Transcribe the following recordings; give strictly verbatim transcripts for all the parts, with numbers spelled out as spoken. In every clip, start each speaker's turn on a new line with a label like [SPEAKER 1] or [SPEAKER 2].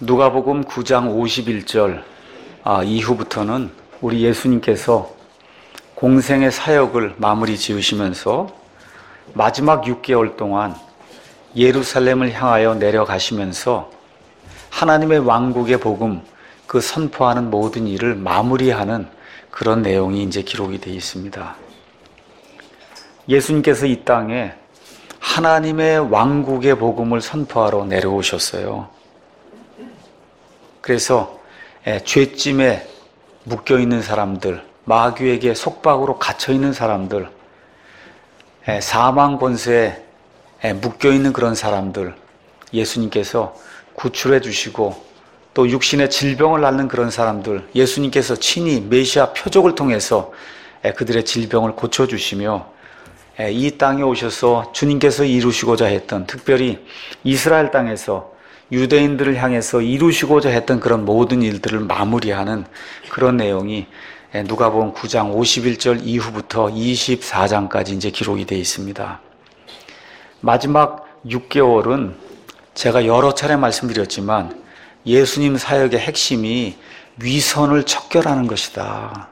[SPEAKER 1] 누가복음 구 장 오십일 절 아, 이후부터는 우리 예수님께서 공생의 사역을 마무리 지으시면서 마지막 육 개월 동안 예루살렘을 향하여 내려가시면서 하나님의 왕국의 복음, 그 선포하는 모든 일을 마무리하는 그런 내용이 이제 기록이 되어 있습니다. 예수님께서 이 땅에 하나님의 왕국의 복음을 선포하러 내려오셨어요. 그래서 죄짐에 묶여있는 사람들, 마귀에게 속박으로 갇혀있는 사람들, 사망 권세에 묶여있는 그런 사람들 예수님께서 구출해 주시고, 또 육신의 질병을 앓는 그런 사람들 예수님께서 친히 메시아 표적을 통해서 그들의 질병을 고쳐주시며, 이 땅에 오셔서 주님께서 이루시고자 했던, 특별히 이스라엘 땅에서 유대인들을 향해서 이루시고자 했던 그런 모든 일들을 마무리하는 그런 내용이 누가복음 구 장 오십일 절 이후부터 이십사 장까지 이제 기록이 되어 있습니다. 마지막 육 개월은 제가 여러 차례 말씀드렸지만 예수님 사역의 핵심이 위선을 척결하는 것이다.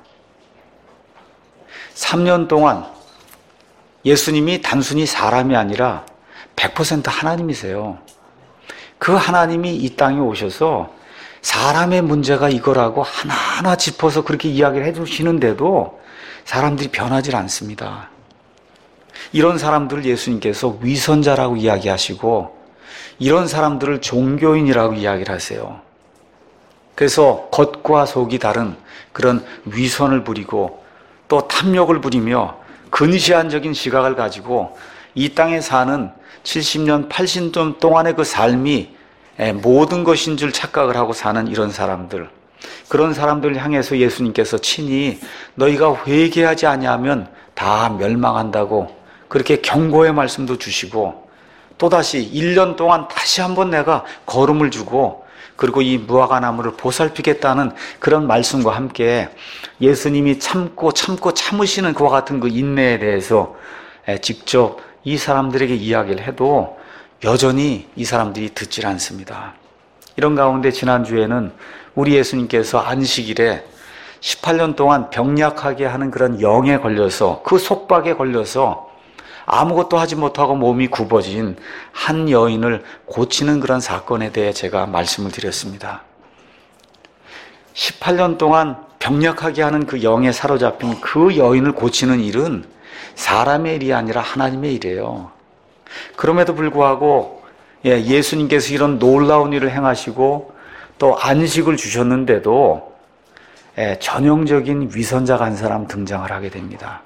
[SPEAKER 1] 삼 년 동안 예수님이 단순히 사람이 아니라 백 퍼센트 하나님이세요. 그 하나님이 이 땅에 오셔서 사람의 문제가 이거라고 하나하나 짚어서 그렇게 이야기를 해주시는데도 사람들이 변하지 않습니다. 이런 사람들을 예수님께서 위선자라고 이야기하시고, 이런 사람들을 종교인이라고 이야기를 하세요. 그래서 겉과 속이 다른 그런 위선을 부리고 또 탐욕을 부리며 근시안적인 시각을 가지고 이 땅에 사는 칠십 년, 팔십 년 동안의 그 삶이 모든 것인 줄 착각을 하고 사는 이런 사람들, 그런 사람들을 향해서 예수님께서 친히 너희가 회개하지 아니하면 다 멸망한다고 그렇게 경고의 말씀도 주시고, 또다시 일 년 동안 다시 한번 내가 걸음을 주고 그리고 이 무화과 나무를 보살피겠다는 그런 말씀과 함께 예수님이 참고 참고 참으시는 그와 같은 그 인내에 대해서 직접 이 사람들에게 이야기를 해도 여전히 이 사람들이 듣질 않습니다. 이런 가운데 지난주에는 우리 예수님께서 안식일에 십팔 년 동안 병약하게 하는 그런 영에 걸려서, 그 속박에 걸려서 아무것도 하지 못하고 몸이 굽어진 한 여인을 고치는 그런 사건에 대해 제가 말씀을 드렸습니다. 십팔 년 동안 병약하게 하는 그 영에 사로잡힌 그 여인을 고치는 일은 사람의 일이 아니라 하나님의 일이에요. 그럼에도 불구하고 예수님께서 이런 놀라운 일을 행하시고 또 안식을 주셨는데도 전형적인 위선자가 한 사람 등장을 하게 됩니다.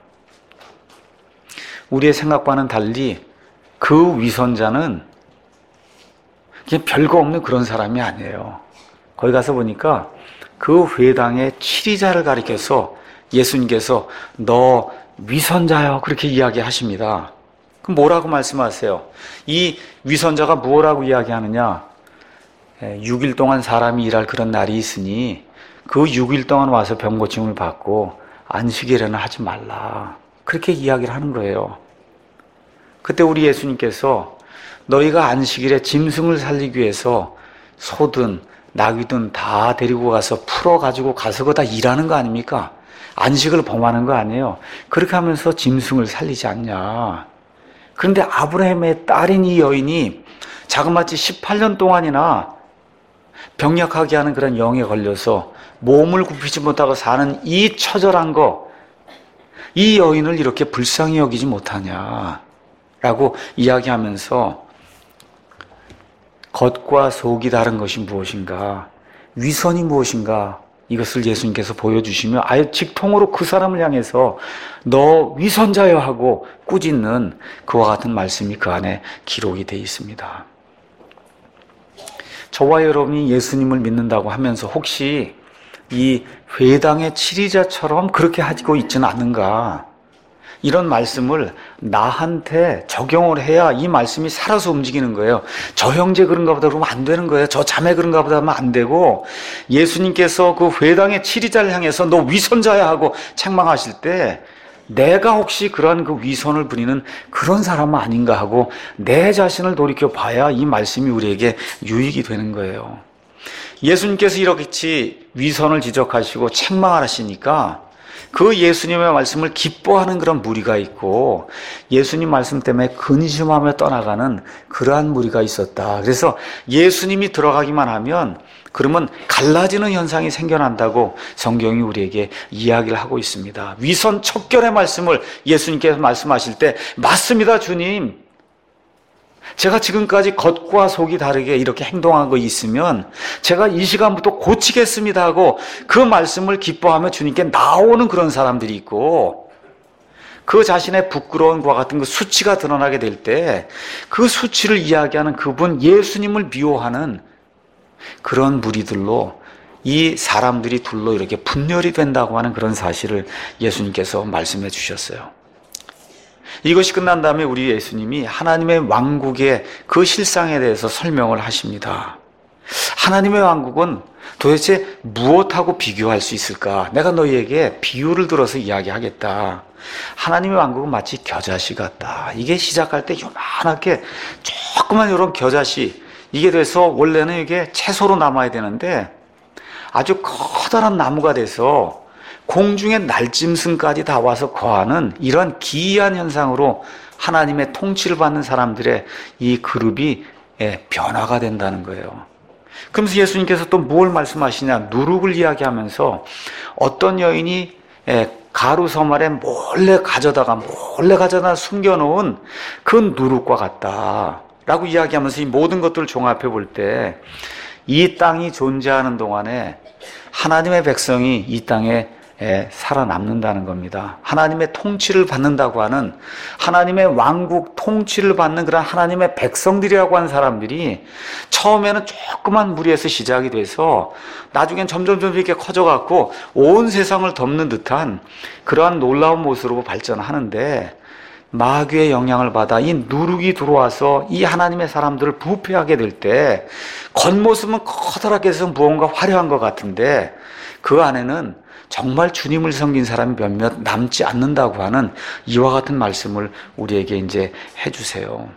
[SPEAKER 1] 우리의 생각과는 달리 그 위선자는 그냥 별거 없는 그런 사람이 아니에요. 거기 가서 보니까 그 회당의 치리자를 가리켜서 예수님께서 너 위선자요 그렇게 이야기하십니다. 그럼 뭐라고 말씀하세요? 이 위선자가 뭐라고 이야기하느냐? 육 일 동안 사람이 일할 그런 날이 있으니 그 육 일 동안 와서 병고침을 받고 안식일에는 하지 말라. 그렇게 이야기를 하는 거예요. 그때 우리 예수님께서 너희가 안식일에 짐승을 살리기 위해서 소든 나귀든 다 데리고 가서 풀어가지고 가서 그거 다 일하는 거 아닙니까? 안식을 범하는 거 아니에요. 그렇게 하면서 짐승을 살리지 않냐. 그런데 아브라함의 딸인 이 여인이 자그마치 십팔 년 동안이나 병약하게 하는 그런 영에 걸려서 몸을 굽히지 못하고 사는 이 처절한 거, 이 여인을 이렇게 불쌍히 여기지 못하냐라고 이야기하면서 겉과 속이 다른 것이 무엇인가, 위선이 무엇인가, 이것을 예수님께서 보여주시며 아예 직통으로 그 사람을 향해서 너 위선자여 하고 꾸짖는 그와 같은 말씀이 그 안에 기록이 되어 있습니다. 저와 여러분이 예수님을 믿는다고 하면서 혹시 이 회당의 치리자처럼 그렇게 하고 있지는 않은가, 이런 말씀을 나한테 적용을 해야 이 말씀이 살아서 움직이는 거예요. 저 형제 그런가 보다 그러면 안 되는 거예요. 저 자매 그런가 보다 하면 안 되고, 예수님께서 그 회당의 치리자를 향해서 너 위선자야 하고 책망하실 때 내가 혹시 그러한 그 위선을 부리는 그런 사람은 아닌가 하고 내 자신을 돌이켜 봐야 이 말씀이 우리에게 유익이 되는 거예요. 예수님께서 이렇게 위선을 지적하시고 책망하시니까 그 예수님의 말씀을 기뻐하는 그런 무리가 있고 예수님 말씀 때문에 근심하며 떠나가는 그러한 무리가 있었다. 그래서 예수님이 들어가기만 하면 그러면 갈라지는 현상이 생겨난다고 성경이 우리에게 이야기를 하고 있습니다. 위선 척결의 말씀을 예수님께서 말씀하실 때 맞습니다, 주님. 제가 지금까지 겉과 속이 다르게 이렇게 행동한 거 있으면 제가 이 시간부터 고치겠습니다 하고 그 말씀을 기뻐하며 주님께 나오는 그런 사람들이 있고 그 자신의 부끄러움과 같은 그 수치가 드러나게 될 때 그 수치를 이야기하는 그분 예수님을 미워하는 그런 무리들로 이 사람들이 둘로 이렇게 분열이 된다고 하는 그런 사실을 예수님께서 말씀해 주셨어요. 이것이 끝난 다음에 우리 예수님이 하나님의 왕국의 그 실상에 대해서 설명을 하십니다. 하나님의 왕국은 도대체 무엇하고 비교할 수 있을까? 내가 너희에게 비유를 들어서 이야기하겠다. 하나님의 왕국은 마치 겨자씨 같다. 이게 시작할 때 요만하게 조그만 이런 겨자씨, 이게 돼서 원래는 이게 채소로 남아야 되는데 아주 커다란 나무가 돼서 공중의 날짐승까지 다 와서 거하는 이런 기이한 현상으로 하나님의 통치를 받는 사람들의 이 그룹이 변화가 된다는 거예요. 그러면서 예수님께서 또 뭘 말씀하시냐? 누룩을 이야기하면서 어떤 여인이 가루 서말에 몰래 가져다가 몰래 가져다 숨겨놓은 그 누룩과 같다 라고 이야기하면서 이 모든 것들을 종합해 볼 때 이 땅이 존재하는 동안에 하나님의 백성이 이 땅에 살아남는다는 겁니다. 하나님의 통치를 받는다고 하는 하나님의 왕국 통치를 받는 그런 하나님의 백성들이라고 하는 사람들이 처음에는 조그만 무리에서 시작이 돼서 나중엔 점점 점점 이렇게 커져갖고 온 세상을 덮는 듯한 그러한 놀라운 모습으로 발전하는데 마귀의 영향을 받아 이 누룩이 들어와서 이 하나님의 사람들을 부패하게 될 때 겉모습은 커다랗게 해서 무언가 화려한 것 같은데 그 안에는 정말 주님을 섬긴 사람이 몇몇 남지 않는다고 하는 이와 같은 말씀을 우리에게 이제 해주세요.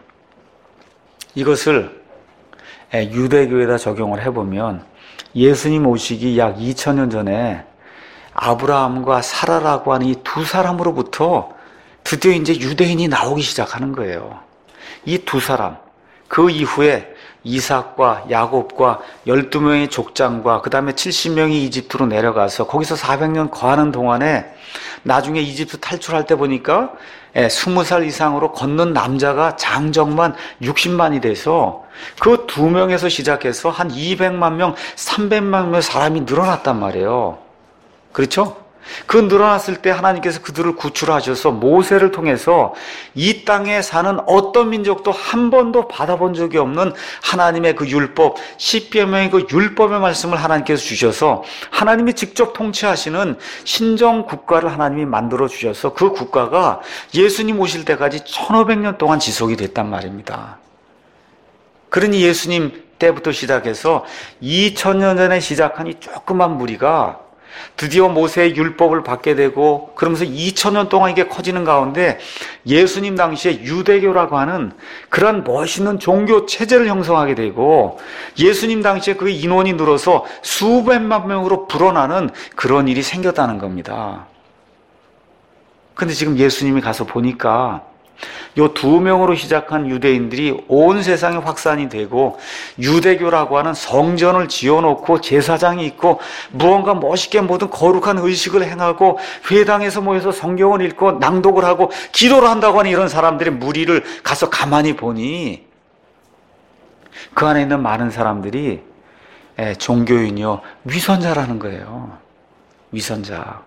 [SPEAKER 1] 이것을 유대교에다 적용을 해보면 예수님 오시기 약 이천 년 전에 아브라함과 사라라고 하는 이 두 사람으로부터 드디어 이제 유대인이 나오기 시작하는 거예요. 이 두 사람, 그 이후에 이삭과 야곱과 열두 명의 족장과 그 다음에 칠십 명이 이집트로 내려가서 거기서 사백 년 거하는 동안에 나중에 이집트 탈출할 때 보니까 스무 살 이상으로 걷는 남자가 장정만 육십만이 돼서 그 두 명에서 시작해서 한 이백만 명, 삼백만 명의 사람이 늘어났단 말이에요. 그렇죠? 그 늘어났을 때 하나님께서 그들을 구출하셔서 모세를 통해서 이 땅에 사는 어떤 민족도 한 번도 받아본 적이 없는 하나님의 그 율법, 십여 명의 그 율법의 말씀을 하나님께서 주셔서 하나님이 직접 통치하시는 신정 국가를 하나님이 만들어 주셔서 그 국가가 예수님 오실 때까지 천오백 년 동안 지속이 됐단 말입니다. 그러니 예수님 때부터 시작해서 이천 년 전에 시작한 이 조그만 무리가 드디어 모세의 율법을 받게 되고 그러면서 이천 년 동안 이게 커지는 가운데 예수님 당시에 유대교라고 하는 그런 멋있는 종교 체제를 형성하게 되고 예수님 당시에 그 인원이 늘어서 수백만 명으로 불어나는 그런 일이 생겼다는 겁니다. 근데 지금 예수님이 가서 보니까 요 두 명으로 시작한 유대인들이 온 세상에 확산이 되고 유대교라고 하는 성전을 지어놓고 제사장이 있고 무언가 멋있게 모든 거룩한 의식을 행하고 회당에서 모여서 성경을 읽고 낭독을 하고 기도를 한다고 하는 이런 사람들의 무리를 가서 가만히 보니 그 안에 있는 많은 사람들이 종교인이요 위선자라는 거예요. 위선자.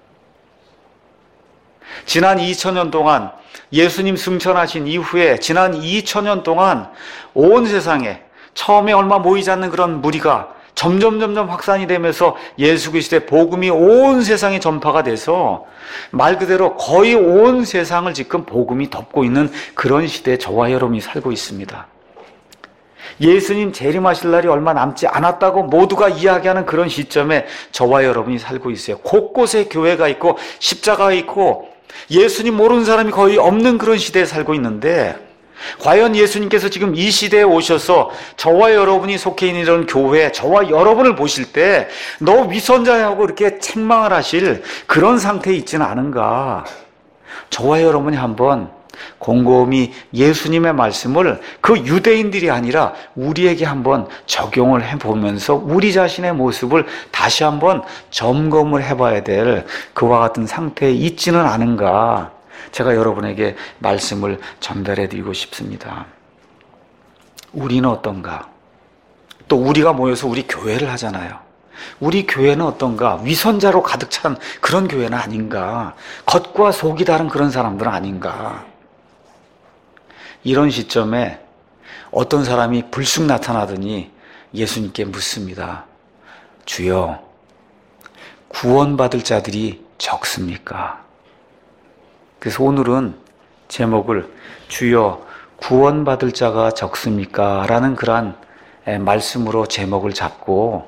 [SPEAKER 1] 지난 이천 년 동안 예수님 승천하신 이후에 지난 이천 년 동안 온 세상에 처음에 얼마 모이지 않는 그런 무리가 점점 점점 확산이 되면서 예수 그리스도의 복음이 온 세상에 전파가 돼서 말 그대로 거의 온 세상을 지금 복음이 덮고 있는 그런 시대에 저와 여러분이 살고 있습니다. 예수님 재림하실 날이 얼마 남지 않았다고 모두가 이야기하는 그런 시점에 저와 여러분이 살고 있어요. 곳곳에 교회가 있고 십자가가 있고 예수님 모르는 사람이 거의 없는 그런 시대에 살고 있는데 과연 예수님께서 지금 이 시대에 오셔서 저와 여러분이 속해 있는 이런 교회, 저와 여러분을 보실 때 너 위선자하고 이렇게 책망을 하실 그런 상태에 있지는 않은가? 저와 여러분이 한번 곰곰이 예수님의 말씀을 그 유대인들이 아니라 우리에게 한번 적용을 해보면서 우리 자신의 모습을 다시 한번 점검을 해봐야 될 그와 같은 상태에 있지는 않은가? 제가 여러분에게 말씀을 전달해 드리고 싶습니다. 우리는 어떤가? 또 우리가 모여서 우리 교회를 하잖아요. 우리 교회는 어떤가? 위선자로 가득 찬 그런 교회는 아닌가? 겉과 속이 다른 그런 사람들은 아닌가? 이런 시점에 어떤 사람이 불쑥 나타나더니 예수님께 묻습니다. 주여, 구원받을 자들이 적습니까? 그래서 오늘은 제목을 주여 구원받을 자가 적습니까? 라는 그러한 말씀으로 제목을 잡고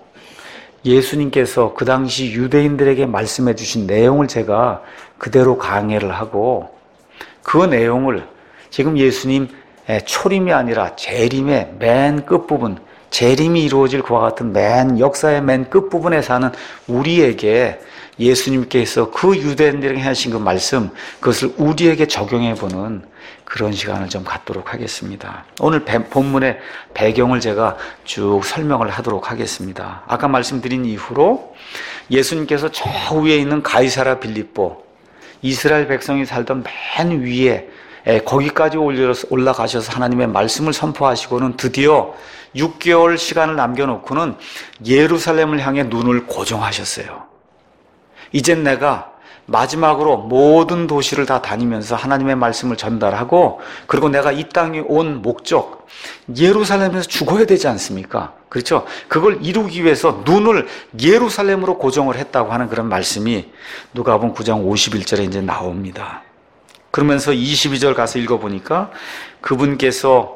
[SPEAKER 1] 예수님께서 그 당시 유대인들에게 말씀해 주신 내용을 제가 그대로 강해를 하고 그 내용을 지금 예수님 초림이 아니라 재림의 맨 끝부분, 재림이 이루어질 그와 같은 맨 역사의 맨 끝부분에 사는 우리에게 예수님께서 그 유대인들에게 하신 그 말씀, 그것을 우리에게 적용해보는 그런 시간을 좀 갖도록 하겠습니다. 오늘 본문의 배경을 제가 쭉 설명을 하도록 하겠습니다. 아까 말씀드린 이후로 예수님께서 저 위에 있는 가이사랴 빌립보, 이스라엘 백성이 살던 맨 위에 거기까지 올라가셔서 하나님의 말씀을 선포하시고는 드디어 육 개월 시간을 남겨놓고는 예루살렘을 향해 눈을 고정하셨어요. 이젠 내가 마지막으로 모든 도시를 다 다니면서 하나님의 말씀을 전달하고 그리고 내가 이 땅에 온 목적, 예루살렘에서 죽어야 되지 않습니까? 그렇죠? 그걸 이루기 위해서 눈을 예루살렘으로 고정을 했다고 하는 그런 말씀이 누가복음 구 장 오십일 절에 이제 나옵니다. 그러면서 이십이 절 가서 읽어보니까 그분께서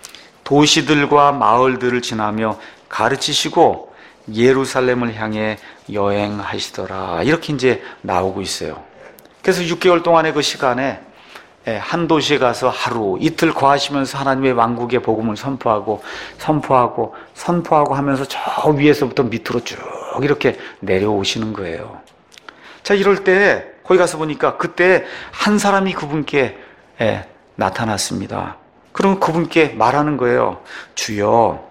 [SPEAKER 1] 도시들과 마을들을 지나며 가르치시고 예루살렘을 향해 여행하시더라. 이렇게 이제 나오고 있어요. 그래서 육 개월 동안의 그 시간에 한 도시에 가서 하루, 이틀 거하시면서 하나님의 왕국의 복음을 선포하고, 선포하고, 선포하고 하면서 저 위에서부터 밑으로 쭉 이렇게 내려오시는 거예요. 자, 이럴 때, 거기 가서 보니까 그때 한 사람이 그분께 나타났습니다. 그럼 그분께 말하는 거예요. 주여,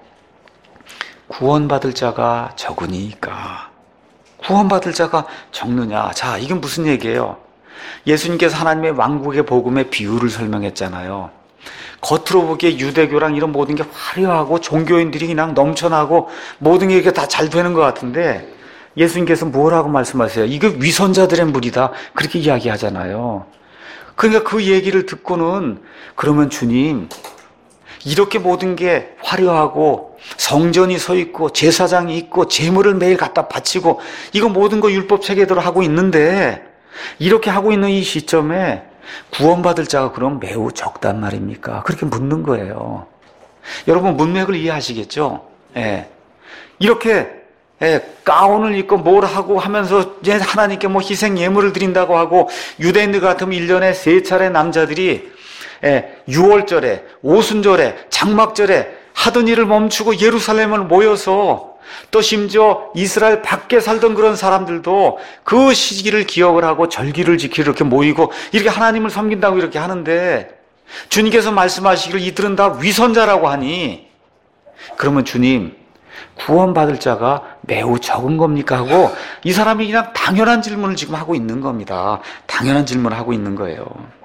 [SPEAKER 1] 구원받을 자가 적으니까. 구원받을 자가 적느냐? 자, 이게 무슨 얘기예요? 예수님께서 하나님의 왕국의 복음의 비유를 설명했잖아요. 겉으로 보기에 유대교랑 이런 모든 게 화려하고 종교인들이 그냥 넘쳐나고 모든 게 이렇게 다 잘 되는 것 같은데 예수님께서 뭐라고 말씀하세요? 이게 위선자들의 무리다. 그렇게 이야기하잖아요. 그러니까 그 얘기를 듣고는 그러면 주님, 이렇게 모든 게 화려하고 성전이 서 있고 제사장이 있고 제물을 매일 갖다 바치고 이거 모든 거 율법 체계대로 하고 있는데 이렇게 하고 있는 이 시점에 구원받을 자가 그럼 매우 적단 말입니까? 그렇게 묻는 거예요. 여러분 문맥을 이해하시겠죠? 예. 이렇게 예, 가운을 입고 뭘 하고 하면서 이제 하나님께 뭐 희생 예물을 드린다고 하고 유대인들 같으면 일 년에 세 차례 남자들이 예, 유월절에, 오순절에, 장막절에 하던 일을 멈추고 예루살렘을 모여서 또 심지어 이스라엘 밖에 살던 그런 사람들도 그 시기를 기억을 하고 절기를 지키러 이렇게 모이고 이렇게 하나님을 섬긴다고 이렇게 하는데 주님께서 말씀하시기를 이들은 다 위선자라고 하니 그러면 주님 구원받을 자가 매우 적은 겁니까? 하고 이 사람이 그냥 당연한 질문을 지금 하고 있는 겁니다. 당연한 질문을 하고 있는 거예요.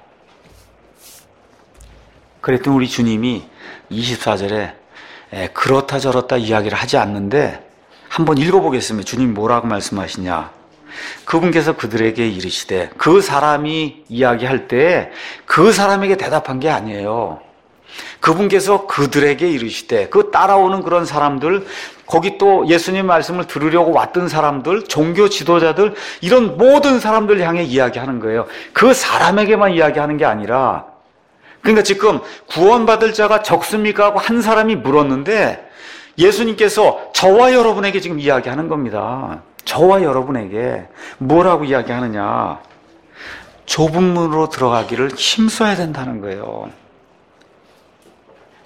[SPEAKER 1] 그랬더니 우리 주님이 이십사 절에 그렇다 저렇다 이야기를 하지 않는데 한번 읽어보겠습니다. 주님이 뭐라고 말씀하시냐. 그분께서 그들에게 이르시되 그 사람이 이야기할 때 그 사람에게 대답한 게 아니에요. 그분께서 그들에게 이르시되 그 따라오는 그런 사람들 거기 또 예수님 말씀을 들으려고 왔던 사람들 종교 지도자들 이런 모든 사람들 향해 이야기하는 거예요. 그 사람에게만 이야기하는 게 아니라 그러니까 지금 구원받을 자가 적습니까? 하고 한 사람이 물었는데 예수님께서 저와 여러분에게 지금 이야기하는 겁니다. 저와 여러분에게 뭐라고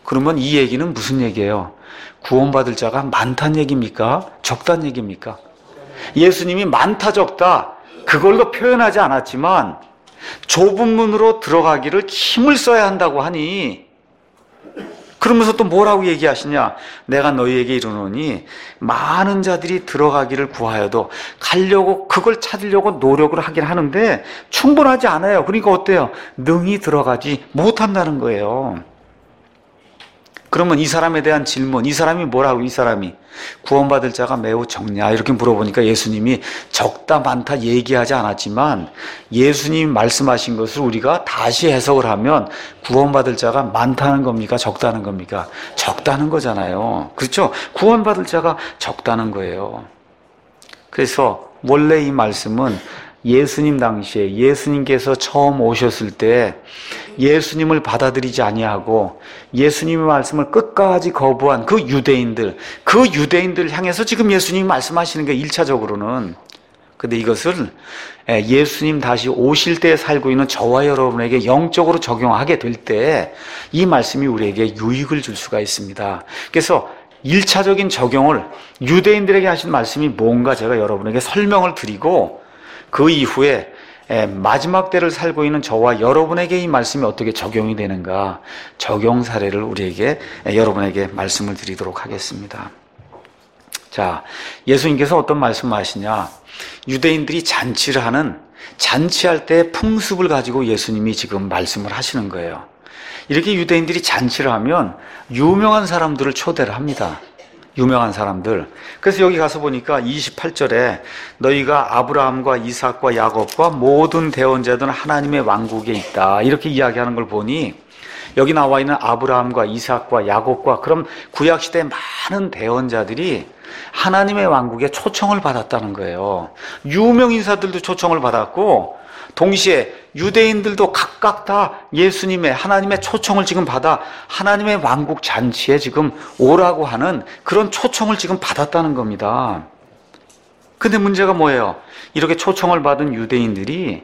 [SPEAKER 1] 그러면 이 얘기는 무슨 얘기예요? 구원받을 자가 많다는 얘기입니까? 적다는 얘기입니까? 예수님이 많다 적다 그걸로 표현하지 않았지만 좁은 문으로 들어가기를 힘을 써야 한다고 하니, 그러면서 또 뭐라고 얘기하시냐? 내가 너희에게 이르노니 많은 자들이 들어가기를 구하여도 가려고 그걸 찾으려고 노력을 하긴 하는데 충분하지 않아요. 그러니까 어때요? 능히 들어가지 못한다는 거예요. 그러면 이 사람에 대한 질문, 이 사람이 뭐라고, 이 사람이 구원받을 자가 매우 적냐 이렇게 물어보니까 예수님이 적다 많다 얘기하지 않았지만 예수님이 말씀하신 것을 우리가 다시 해석을 하면 구원받을 자가 많다는 겁니까? 적다는 겁니까? 적다는 거잖아요. 그렇죠? 구원받을 자가 적다는 거예요. 그래서 원래 이 말씀은 예수님 당시에 예수님께서 처음 오셨을 때 예수님을 받아들이지 아니하고 예수님의 말씀을 끝까지 거부한 그 유대인들, 그 유대인들을 향해서 지금 예수님이 말씀하시는 게 일차적으로는. 근데 이것을 예수님 다시 오실 때 살고 있는 저와 여러분에게 영적으로 적용하게 될 때 이 말씀이 우리에게 유익을 줄 수가 있습니다. 그래서 일차적인 적용을 유대인들에게 하신 말씀이 뭔가 제가 여러분에게 설명을 드리고 그 이후에 마지막 때를 살고 있는 저와 여러분에게 이 말씀이 어떻게 적용이 되는가, 적용 사례를 우리에게, 여러분에게 말씀을 드리도록 하겠습니다. 자, 예수님께서 어떤 말씀을 하시냐? 유대인들이 잔치를 하는, 잔치할 때 풍습을 가지고 예수님이 지금 말씀을 하시는 거예요. 이렇게 유대인들이 잔치를 하면 유명한 사람들을 초대를 합니다. 유명한 사람들. 그래서 여기 가서 보니까 이십팔 절에 너희가 아브라함과 이삭과 야곱과 모든 대언자들은 하나님의 왕국에 있다 이렇게 이야기하는 걸 보니 여기 나와 있는 아브라함과 이삭과 야곱과 그럼 구약시대의 많은 대언자들이 하나님의 왕국에 초청을 받았다는 거예요. 유명 인사들도 초청을 받았고 동시에 유대인들도 각각 다 예수님의, 하나님의 초청을 지금 받아 하나님의 왕국 잔치에 지금 오라고 하는 그런 초청을 지금 받았다는 겁니다. 근데 문제가 뭐예요? 이렇게 초청을 받은 유대인들이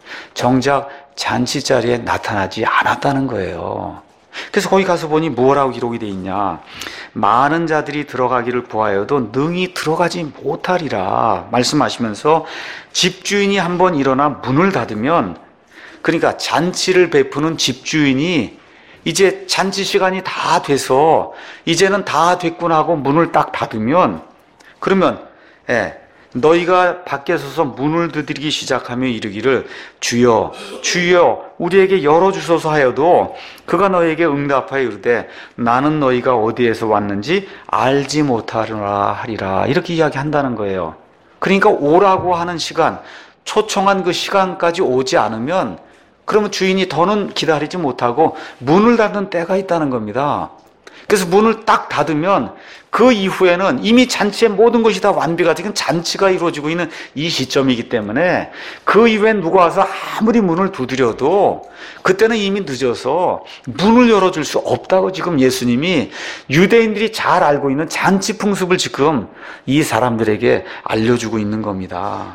[SPEAKER 1] 정작 잔치 자리에 나타나지 않았다는 거예요. 그래서 거기 가서 보니 뭐라고 기록이 되어 있냐? 많은 자들이 들어가기를 구하여도 능히 들어가지 못하리라 말씀하시면서 집주인이 한번 일어나 문을 닫으면, 그러니까 잔치를 베푸는 집주인이 이제 잔치 시간이 다 돼서 이제는 다 됐구나 하고 문을 딱 닫으면, 그러면 예, 너희가 밖에 서서 문을 두드리기 시작하며 이르기를 주여 주여 우리에게 열어주소서 하여도 그가 너희에게 응답하여 이르되 나는 너희가 어디에서 왔는지 알지 못하리라 하리라 이렇게 이야기한다는 거예요. 그러니까 오라고 하는 시간, 초청한 그 시간까지 오지 않으면 그러면 주인이 더는 기다리지 못하고 문을 닫는 때가 있다는 겁니다. 그래서 문을 딱 닫으면 그 이후에는 이미 잔치의 모든 것이 다 완비가 되고 잔치가 이루어지고 있는 이 시점이기 때문에 그 이후엔 누가 와서 아무리 문을 두드려도 그때는 이미 늦어서 문을 열어줄 수 없다고 지금 예수님이 유대인들이 잘 알고 있는 잔치 풍습을 지금 이 사람들에게 알려주고 있는 겁니다.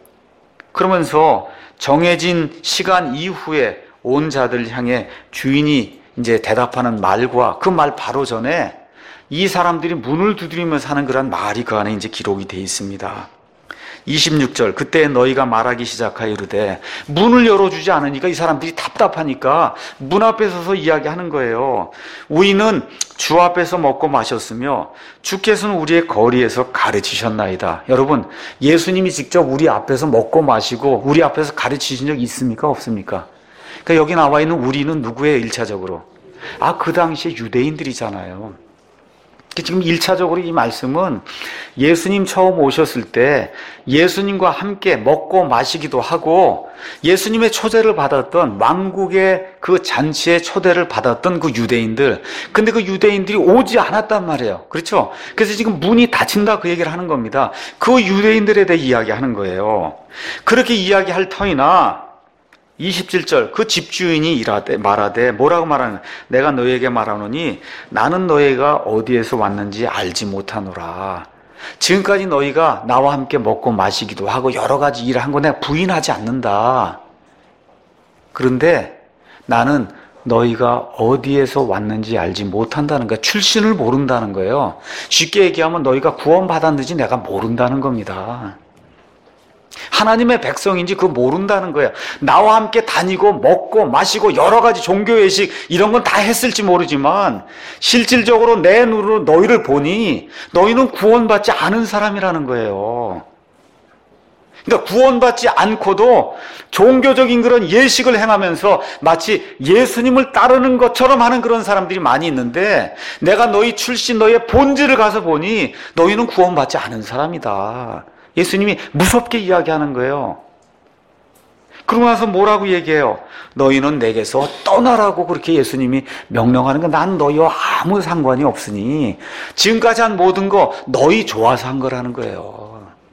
[SPEAKER 1] 그러면서 정해진 시간 이후에 온 자들 향해 주인이 이제 대답하는 말과 그 말 바로 전에 이 사람들이 문을 두드리면서 하는 그런 말이 그 안에 이제 기록이 되어 있습니다. 이십육 절, 그때 너희가 말하기 시작하여 이르되, 문을 열어주지 않으니까 이 사람들이 답답하니까 문 앞에 서서 이야기하는 거예요. 우리는 주 앞에서 먹고 마셨으며 주께서는 우리의 거리에서 가르치셨나이다. 여러분, 예수님이 직접 우리 앞에서 먹고 마시고 우리 앞에서 가르치신 적 있습니까? 없습니까? 그러니까 여기 나와 있는 우리는 누구예요? 일차적으로. 아, 그 당시에 유대인들이잖아요. 지금 일차적으로 이 말씀은 예수님 처음 오셨을 때 예수님과 함께 먹고 마시기도 하고 예수님의 초대를 받았던 왕국의 그 잔치에 초대를 받았던 그 유대인들, 근데 그 유대인들이 오지 않았단 말이에요. 그렇죠? 그래서 지금 문이 닫힌다 그 얘기를 하는 겁니다. 그 유대인들에 대해 이야기하는 거예요. 그렇게 이야기할 터이나 이십칠 절, 그 집주인이 일하되 말하되 뭐라고 말하는, 내가 너희에게 말하노니 나는 너희가 어디에서 왔는지 알지 못하노라. 지금까지 너희가 나와 함께 먹고 마시기도 하고 여러 가지 일을 한 거 내가 부인하지 않는다. 그런데 나는 너희가 어디에서 왔는지 알지 못한다는 거예요. 출신을 모른다는 거예요. 쉽게 얘기하면 너희가 구원받았는지 내가 모른다는 겁니다. 하나님의 백성인지 그거 모른다는 거예요. 나와 함께 다니고 먹고 마시고 여러 가지 종교 예식 이런 건 다 했을지 모르지만 실질적으로 내 눈으로 너희를 보니 너희는 구원받지 않은 사람이라는 거예요. 그러니까 구원받지 않고도 종교적인 그런 예식을 행하면서 마치 예수님을 따르는 것처럼 하는 그런 사람들이 많이 있는데 내가 너희 출신 너희의 본질을 가서 보니 너희는 구원받지 않은 사람이다. 예수님이 무섭게 이야기하는 거예요. 그러고 나서 뭐라고 얘기해요? 너희는 내게서 떠나라고 그렇게 예수님이 명령하는 거. 난 너희와 아무 상관이 없으니 지금까지 한 모든 거 너희 좋아서 한 거라는 거예요.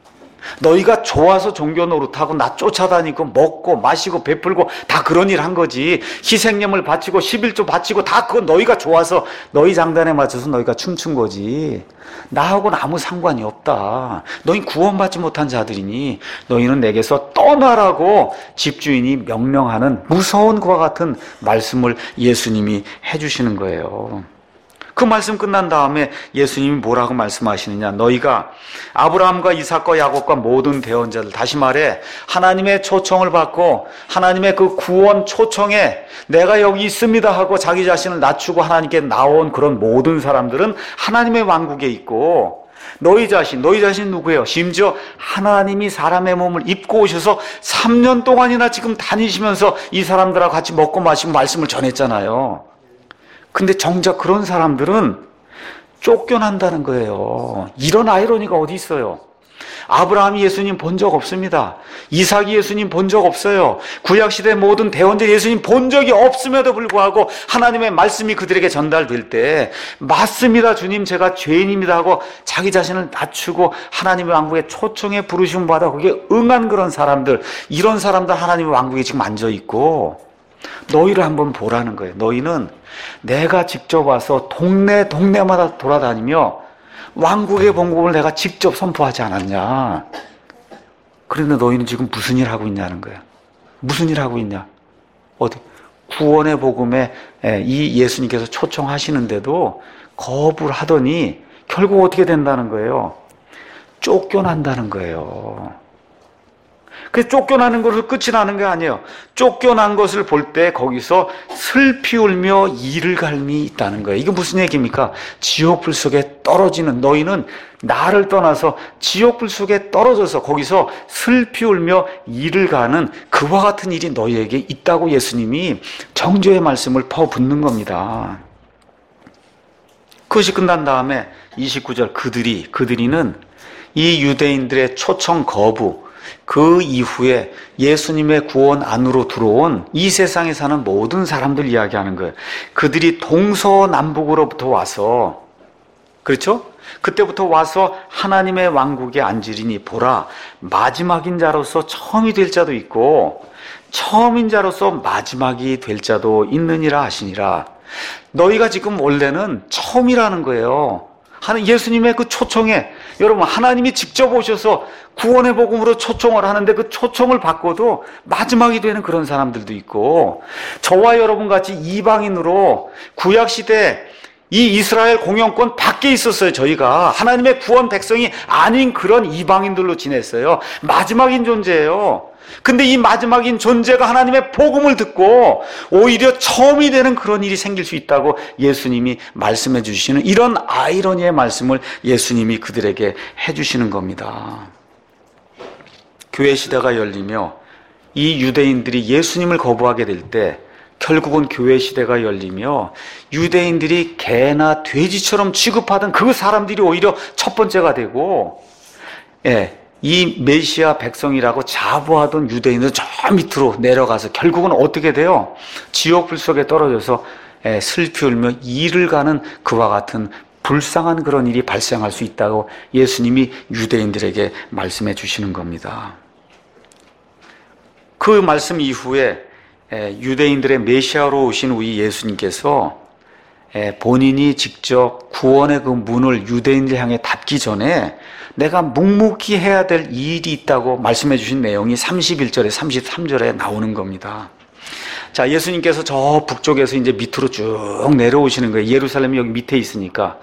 [SPEAKER 1] 너희가 좋아서 종교 노릇하고 나 쫓아다니고 먹고 마시고 베풀고 다 그런 일 한 거지. 희생념을 바치고 십일조 바치고 다 그건 너희가 좋아서 너희 장단에 맞춰서 너희가 춤춘 거지. 나하고는 아무 상관이 없다. 너희 구원받지 못한 자들이니 너희는 내게서 떠나라고 집주인이 명령하는 무서운 그와 같은 말씀을 예수님이 해주시는 거예요. 그 말씀 끝난 다음에 예수님이 뭐라고 말씀하시느냐? 너희가 아브라함과 이삭과 야곱과 모든 대언자들, 다시 말해 하나님의 초청을 받고 하나님의 그 구원 초청에 내가 여기 있습니다 하고 자기 자신을 낮추고 하나님께 나온 그런 모든 사람들은 하나님의 왕국에 있고, 너희 자신, 너희 자신 누구예요? 심지어 하나님이 사람의 몸을 입고 오셔서 삼 년 동안이나 지금 다니시면서 이 사람들하고 같이 먹고 마시고 말씀을 전했잖아요. 근데 정작 그런 사람들은 쫓겨난다는 거예요. 이런 아이러니가 어디 있어요? 아브라함이 예수님 본 적 없습니다. 이삭이 예수님 본 적 없어요. 구약시대 모든 대원들 예수님 본 적이 없음에도 불구하고 하나님의 말씀이 그들에게 전달될 때 맞습니다 주님 제가 죄인입니다 하고 자기 자신을 낮추고 하나님의 왕국의 초청에 부르심 받아 거기에 응한 그런 사람들, 이런 사람들 하나님의 왕국에 지금 앉아있고 너희를 한번 보라는 거예요. 너희는 내가 직접 와서 동네 동네마다 돌아다니며 왕국의 복음을 내가 직접 선포하지 않았냐. 그런데 너희는 지금 무슨 일 하고 있냐는 거야. 무슨 일 하고 있냐. 어디 구원의 복음에 이 예수님께서 초청하시는데도 거부를 하더니 결국 어떻게 된다는 거예요? 쫓겨난다는 거예요. 그래서 쫓겨나는 것으로 끝이 나는 게 아니에요. 쫓겨난 것을 볼 때 거기서 슬피 울며 이를 갈미 있다는 거예요. 이게 무슨 얘기입니까? 지옥불 속에 떨어지는, 너희는 나를 떠나서 지옥불 속에 떨어져서 거기서 슬피 울며 이를 가는 그와 같은 일이 너희에게 있다고 예수님이 정죄의 말씀을 퍼붓는 겁니다. 그것이 끝난 다음에 이십구 절 그들이, 그들이는 이 유대인들의 초청 거부, 그 이후에 예수님의 구원 안으로 들어온 이 세상에 사는 모든 사람들 이야기하는 거예요. 그들이 동서남북으로부터 와서, 그렇죠? 그때부터 와서 하나님의 왕국에 앉으리니 보라, 마지막인 자로서 처음이 될 자도 있고 처음인 자로서 마지막이 될 자도 있느니라 하시니라. 너희가 지금 원래는 처음이라는 거예요. 예수님의 그 초청에, 여러분 하나님이 직접 오셔서 구원의 복음으로 초청을 하는데 그 초청을 받고도 마지막이 되는 그런 사람들도 있고, 저와 여러분 같이 이방인으로 구약시대 이 이스라엘 공영권 밖에 있었어요. 저희가 하나님의 구원 백성이 아닌 그런 이방인들로 지냈어요. 마지막인 존재예요. 근데 이 마지막인 존재가 하나님의 복음을 듣고 오히려 처음이 되는 그런 일이 생길 수 있다고 예수님이 말씀해 주시는, 이런 아이러니의 말씀을 예수님이 그들에게 해주시는 겁니다. 교회 시대가 열리며 이 유대인들이 예수님을 거부하게 될 때 결국은 교회 시대가 열리며 유대인들이 개나 돼지처럼 취급하던 그 사람들이 오히려 첫 번째가 되고, 예, 이 메시아 백성이라고 자부하던 유대인들 저 밑으로 내려가서 결국은 어떻게 돼요? 지옥불 속에 떨어져서 슬피 울며 이를 가는 그와 같은 불쌍한 그런 일이 발생할 수 있다고 예수님이 유대인들에게 말씀해 주시는 겁니다. 그 말씀 이후에 유대인들의 메시아로 오신 우리 예수님께서 본인이 직접 구원의 그 문을 유대인들 향해 닫기 전에 내가 묵묵히 해야 될 일이 있다고 말씀해 주신 내용이 삼십일 절에 삼십삼 절에 나오는 겁니다. 자, 예수님께서 저 북쪽에서 이제 밑으로 쭉 내려오시는 거예요. 예루살렘이 여기 밑에 있으니까.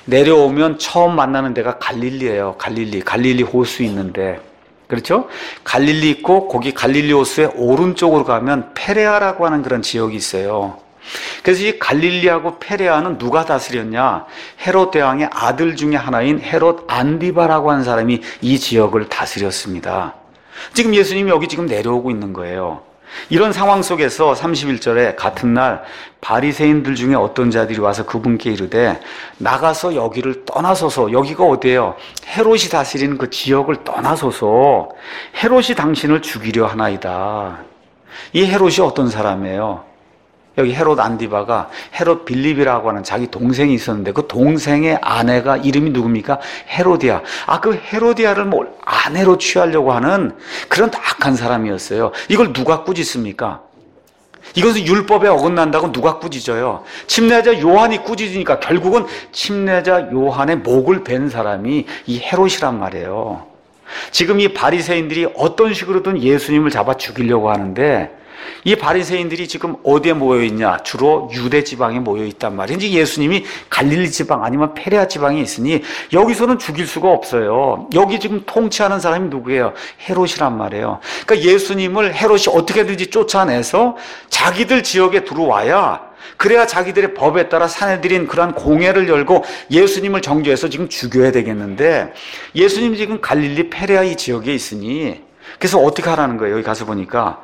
[SPEAKER 1] 내려오면 처음 만나는 데가 갈릴리예요. 갈릴리. 갈릴리 호수 있는데. 그렇죠? 갈릴리 있고, 거기 갈릴리 호수의 오른쪽으로 가면 페레아라고 하는 그런 지역이 있어요. 그래서 이 갈릴리하고 페레아는 누가 다스렸냐? 헤롯 대왕의 아들 중에 하나인 헤롯 안디바라고 하는 사람이 이 지역을 다스렸습니다. 지금 예수님이 여기 지금 내려오고 있는 거예요. 이런 상황 속에서 삼십일 절에 같은 날 바리새인들 중에 어떤 자들이 와서 그분께 이르되 나가서 여기를 떠나소서. 여기가 어디예요? 헤롯이 다스리는 그 지역을 떠나소서. 헤롯이 당신을 죽이려 하나이다. 이 헤롯이 어떤 사람이에요? 여기 헤롯 안디바가 헤롯 빌립이라고 하는 자기 동생이 있었는데 그 동생의 아내가 이름이 누굽니까? 헤로디아. 아, 그 헤로디아를 뭐 아내로 취하려고 하는 그런 악한 사람이었어요. 이걸 누가 꾸짖습니까? 이것은 율법에 어긋난다고 누가 꾸짖어요? 침례자 요한이 꾸짖으니까 결국은 침례자 요한의 목을 벤 사람이 이 헤롯이란 말이에요. 지금 이 바리새인들이 어떤 식으로든 예수님을 잡아 죽이려고 하는데 이 바리새인들이 지금 어디에 모여 있냐? 주로 유대 지방에 모여 있단 말이에요. 이제 예수님이 갈릴리 지방 아니면 페레아 지방에 있으니 여기서는 죽일 수가 없어요. 여기 지금 통치하는 사람이 누구예요? 헤롯이란 말이에요. 그러니까 예수님을 헤롯이 어떻게든지 쫓아내서 자기들 지역에 들어와야 그래야 자기들의 법에 따라 사내들인 그러한 공회를 열고 예수님을 정죄해서 지금 죽여야 되겠는데 예수님이 지금 갈릴리 페레아 이 지역에 있으니 그래서 어떻게 하라는 거예요? 여기 가서 보니까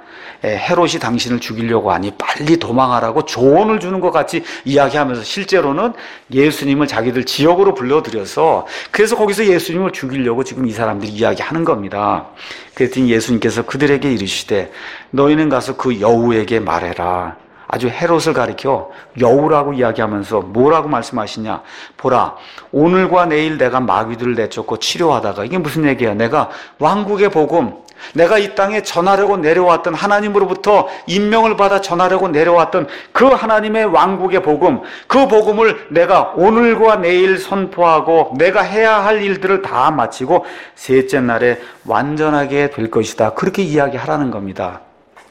[SPEAKER 1] 헤롯이 당신을 죽이려고 하니 빨리 도망하라고 조언을 주는 것 같이 이야기하면서 실제로는 예수님을 자기들 지역으로 불러들여서 그래서 거기서 예수님을 죽이려고 지금 이 사람들이 이야기하는 겁니다. 그랬더니 예수님께서 그들에게 이르시되 너희는 가서 그 여우에게 말해라. 아주 헤롯을 가리켜 여우라고 이야기하면서 뭐라고 말씀하시냐? 보라, 오늘과 내일 내가 마귀들을 내쫓고 치료하다가 이게 무슨 얘기야? 내가 왕국의 복음, 내가 이 땅에 전하려고 내려왔던 하나님으로부터 임명을 받아 전하려고 내려왔던 그 하나님의 왕국의 복음, 그 복음을 내가 오늘과 내일 선포하고 내가 해야 할 일들을 다 마치고 셋째 날에 완전하게 될 것이다. 그렇게 이야기하라는 겁니다.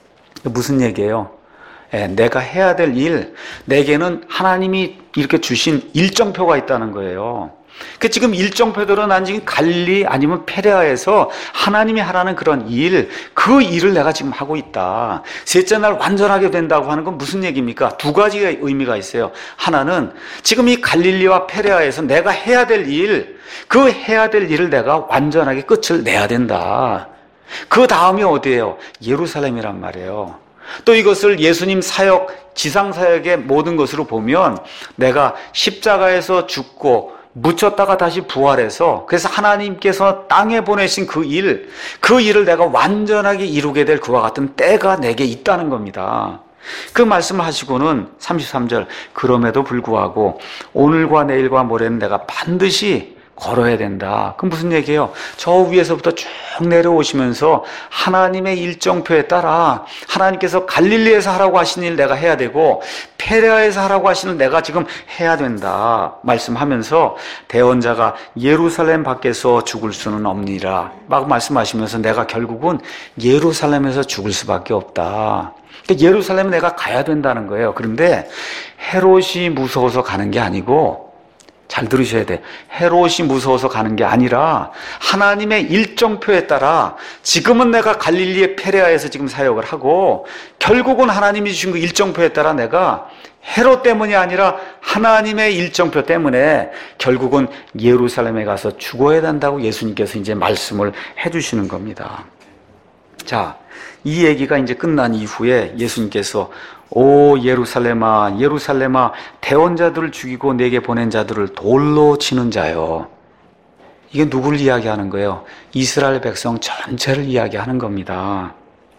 [SPEAKER 1] 무슨 얘기예요? 예, 내가 해야 될 일, 내게는 하나님이 이렇게 주신 일정표가 있다는 거예요. 그 지금 일정표대로 난 지금 갈릴리 아니면 페레아에서 하나님이 하라는 그런 일, 그 일을 내가 지금 하고 있다. 셋째 날 완전하게 된다고 하는 건 무슨 얘기입니까? 두 가지의 의미가 있어요. 하나는 지금 이 갈릴리와 페레아에서 내가 해야 될 일, 그 해야 될 일을 내가 완전하게 끝을 내야 된다. 그 다음이 어디예요? 예루살렘이란 말이에요. 또 이것을 예수님 사역, 지상사역의 모든 것으로 보면 내가 십자가에서 죽고 묻혔다가 다시 부활해서 그래서 하나님께서 땅에 보내신 그 일, 그 일을 내가 완전하게 이루게 될 그와 같은 때가 내게 있다는 겁니다. 그 말씀을 하시고는 삼십삼 절 그럼에도 불구하고 오늘과 내일과 모레는 내가 반드시 걸어야 된다. 그럼 무슨 얘기예요? 저 위에서부터 쭉 내려오시면서 하나님의 일정표에 따라 하나님께서 갈릴리에서 하라고 하신 일 내가 해야 되고 페레아에서 하라고 하신 일 내가 지금 해야 된다 말씀하면서 대언자가 예루살렘 밖에서 죽을 수는 없니라 막 말씀하시면서 내가 결국은 예루살렘에서 죽을 수밖에 없다. 그러니까 예루살렘에 내가 가야 된다는 거예요. 그런데 헤롯이 무서워서 가는 게 아니고 잘 들으셔야 돼. 헤롯이 무서워서 가는 게 아니라 하나님의 일정표에 따라 지금은 내가 갈릴리의 페레아에서 지금 사역을 하고 결국은 하나님이 주신 그 일정표에 따라 내가 헤롯 때문이 아니라 하나님의 일정표 때문에 결국은 예루살렘에 가서 죽어야 된다고 예수님께서 이제 말씀을 해주시는 겁니다. 자, 이 얘기가 이제 끝난 이후에 예수님께서 오 예루살렘아 예루살렘아 대언자들을 죽이고 내게 보낸 자들을 돌로 치는 자요. 이게 누구를 이야기하는 거예요? 이스라엘 백성 전체를 이야기하는 겁니다.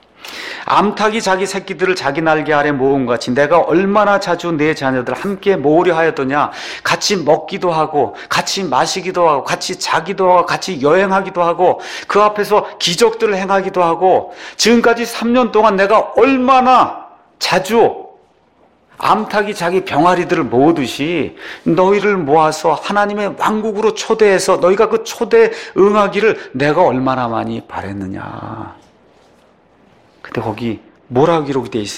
[SPEAKER 1] 암탉이 자기 새끼들을 자기 날개 아래 모음같이 내가 얼마나 자주 내 자녀들 함께 모으려 하였더냐. 같이 먹기도 하고 같이 마시기도 하고 같이 자기도 하고 같이 여행하기도 하고 그 앞에서 기적들을 행하기도 하고 지금까지 삼 년 동안 내가 얼마나 자주 암탉이 자기 병아리들을 모으듯이 너희를 모아서 하나님의 왕국으로 초대해서 너희가 그 초대에 응하기를 내가 얼마나 많이 바랬느냐. 근데 거기 뭐라고 기록이 돼 있어요?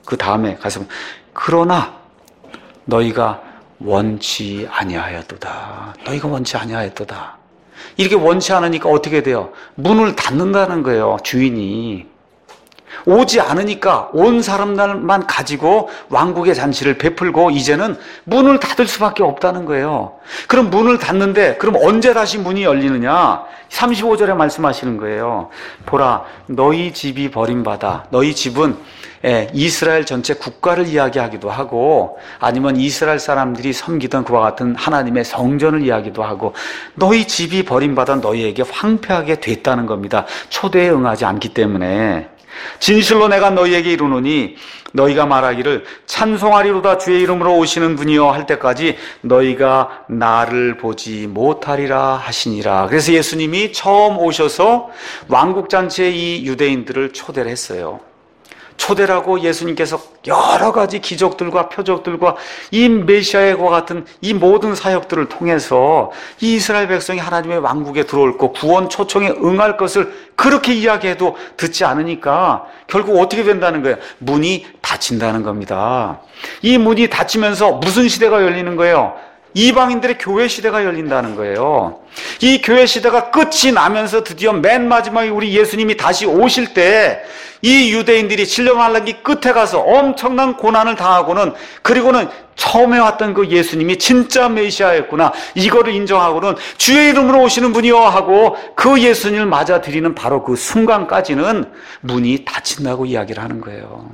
[SPEAKER 1] 그 다음에 가서 그러나 너희가 원치 아니하였도다. 너희가 원치 아니하였도다. 이렇게 원치 않으니까 어떻게 돼요? 문을 닫는다는 거예요. 주인이. 오지 않으니까 온 사람들만 가지고 왕국의 잔치를 베풀고 이제는 문을 닫을 수밖에 없다는 거예요. 그럼 문을 닫는데 그럼 언제 다시 문이 열리느냐? 삼십오 절에 말씀하시는 거예요. 보라, 너희 집이 버림받아. 너희 집은 이스라엘 전체 국가를 이야기하기도 하고 아니면 이스라엘 사람들이 섬기던 그와 같은 하나님의 성전을 이야기도 하고 너희 집이 버림받아 너희에게 황폐하게 됐다는 겁니다. 초대에 응하지 않기 때문에. 진실로 내가 너희에게 이르노니 너희가 말하기를 찬송하리로다 주의 이름으로 오시는 분이여 할 때까지 너희가 나를 보지 못하리라 하시니라. 그래서 예수님이 처음 오셔서 왕국잔치에 이 유대인들을 초대를 했어요. 초대라고 예수님께서 여러 가지 기적들과 표적들과 이 메시아와 같은 이 모든 사역들을 통해서 이 이스라엘 백성이 하나님의 왕국에 들어올 것, 구원 초청에 응할 것을 그렇게 이야기해도 듣지 않으니까 결국 어떻게 된다는 거예요? 문이 닫힌다는 겁니다. 이 문이 닫히면서 무슨 시대가 열리는 거예요? 이방인들의 교회 시대가 열린다는 거예요. 이 교회 시대가 끝이 나면서 드디어 맨 마지막에 우리 예수님이 다시 오실 때 이 유대인들이 진령하기 끝에 가서 엄청난 고난을 당하고는 그리고는 처음에 왔던 그 예수님이 진짜 메시아였구나 이거를 인정하고는 주의 이름으로 오시는 분이요 하고 그 예수님을 맞아들이는 바로 그 순간까지는 문이 닫힌다고 이야기를 하는 거예요.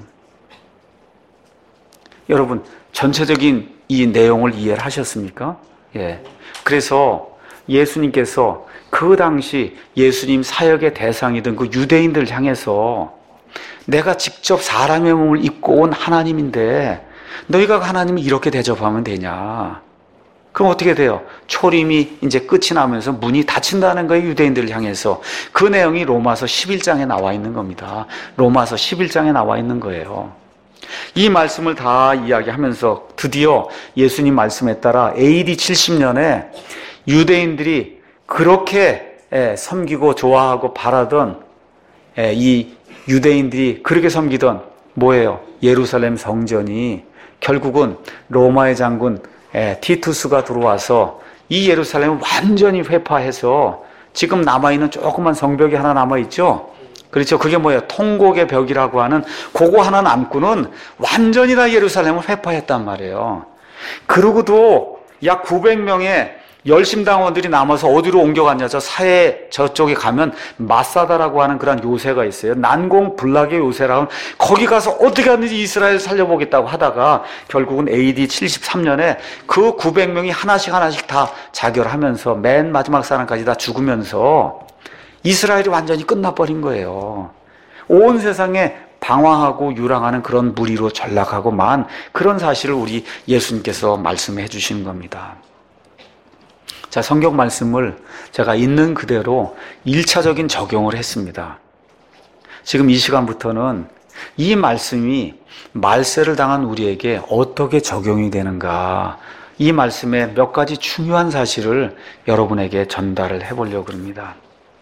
[SPEAKER 1] 여러분 전체적인 이 내용을 이해를 하셨습니까? 예. 그래서 예수님께서 그 당시 예수님 사역의 대상이던 그 유대인들 향해서 내가 직접 사람의 몸을 입고 온 하나님인데 너희가 하나님을 이렇게 대접하면 되냐? 그럼 어떻게 돼요? 초림이 이제 끝이 나면서 문이 닫힌다는 거예요. 유대인들을 향해서. 그 내용이 로마서 십일 장에 나와 있는 겁니다. 로마서 십일 장에 나와 있는 거예요. 이 말씀을 다 이야기하면서 드디어 예수님 말씀에 따라 에이디 칠십 년에 유대인들이 그렇게 섬기고 좋아하고 바라던 이 유대인들이 그렇게 섬기던 뭐예요? 예루살렘 성전이 결국은 로마의 장군 티투스가 들어와서 이 예루살렘을 완전히 회파해서 지금 남아있는 조그만 성벽이 하나 남아있죠? 그렇죠. 그게 뭐예요? 통곡의 벽이라고 하는 그거 하나 남고는 완전히 다 예루살렘을 회파했단 말이에요. 그러고도 약 구백 명의 열심당원들이 남아서 어디로 옮겨갔냐? 저 사해 저쪽에 가면 마사다라고 하는 그런 요새가 있어요. 난공불락의 요새라고 거기 가서 어떻게 하든지 이스라엘 살려보겠다고 하다가 결국은 에이디 칠십삼 년에 그 구백 명이 하나씩 하나씩 다 자결하면서 맨 마지막 사람까지 다 죽으면서 이스라엘이 완전히 끝나버린 거예요. 온 세상에 방황하고 유랑하는 그런 무리로 전락하고 만 그런 사실을 우리 예수님께서 말씀해 주시는 겁니다. 자, 성경 말씀을 제가 있는 그대로 일차적인 적용을 했습니다. 지금 이 시간부터는 이 말씀이 말세를 당한 우리에게 어떻게 적용이 되는가 이 말씀의 몇 가지 중요한 사실을 여러분에게 전달을 해보려고 합니다.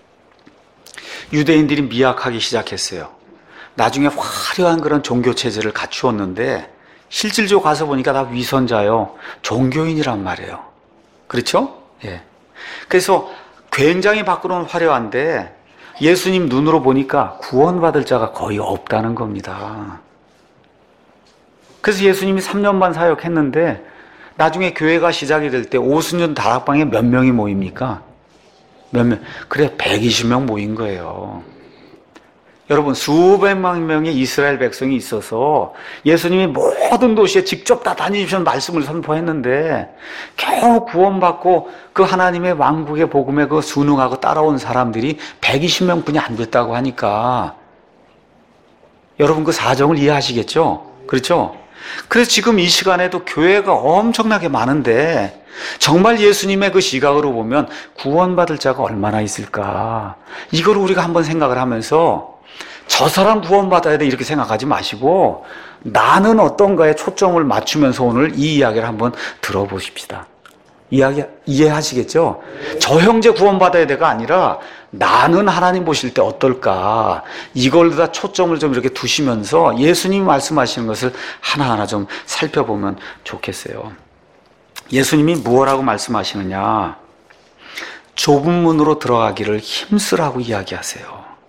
[SPEAKER 1] 유대인들이 미약하기 시작했어요. 나중에 화려한 그런 종교체제를 갖추었는데 실질적으로 가서 보니까 다 위선자요. 종교인이란 말이에요. 그렇죠? 예. 그래서 굉장히 밖으로는 화려한데 예수님 눈으로 보니까 구원받을 자가 거의 없다는 겁니다. 그래서 예수님이 삼 년 반 사역했는데 나중에 교회가 시작이 될 때 오순절 다락방에 몇 명이 모입니까? 몇 명? 그래, 백이십 명 모인 거예요. 여러분, 수백만 명의 이스라엘 백성이 있어서 예수님이 모든 도시에 직접 다 다니시면서 말씀을 선포했는데 겨우 구원받고 그 하나님의 왕국의 복음에 그 순응하고 따라온 사람들이 백이십 명뿐이 안 됐다고 하니까 여러분 그 사정을 이해하시겠죠? 그렇죠? 그래서 지금 이 시간에도 교회가 엄청나게 많은데 정말 예수님의 그 시각으로 보면 구원받을 자가 얼마나 있을까? 이걸 우리가 한번 생각을 하면서 저 사람 구원받아야 돼 이렇게 생각하지 마시고 나는 어떤가에 초점을 맞추면서 오늘 이 이야기를 한번 들어보십시다. 이야기, 이해하시겠죠? 저 형제 구원받아야 돼가 아니라 나는 하나님 보실 때 어떨까? 이걸 다 초점을 좀 이렇게 두시면서 예수님이 말씀하시는 것을 하나하나 좀 살펴보면 좋겠어요. 예수님이 무엇라고 말씀하시느냐? 좁은 문으로 들어가기를 힘쓰라고 이야기하세요.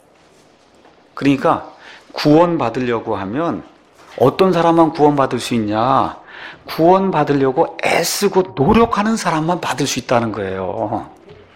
[SPEAKER 1] 그러니까 구원받으려고 하면 어떤 사람만 구원받을 수 있냐? 구원받으려고 애쓰고 노력하는 사람만 받을 수 있다는 거예요.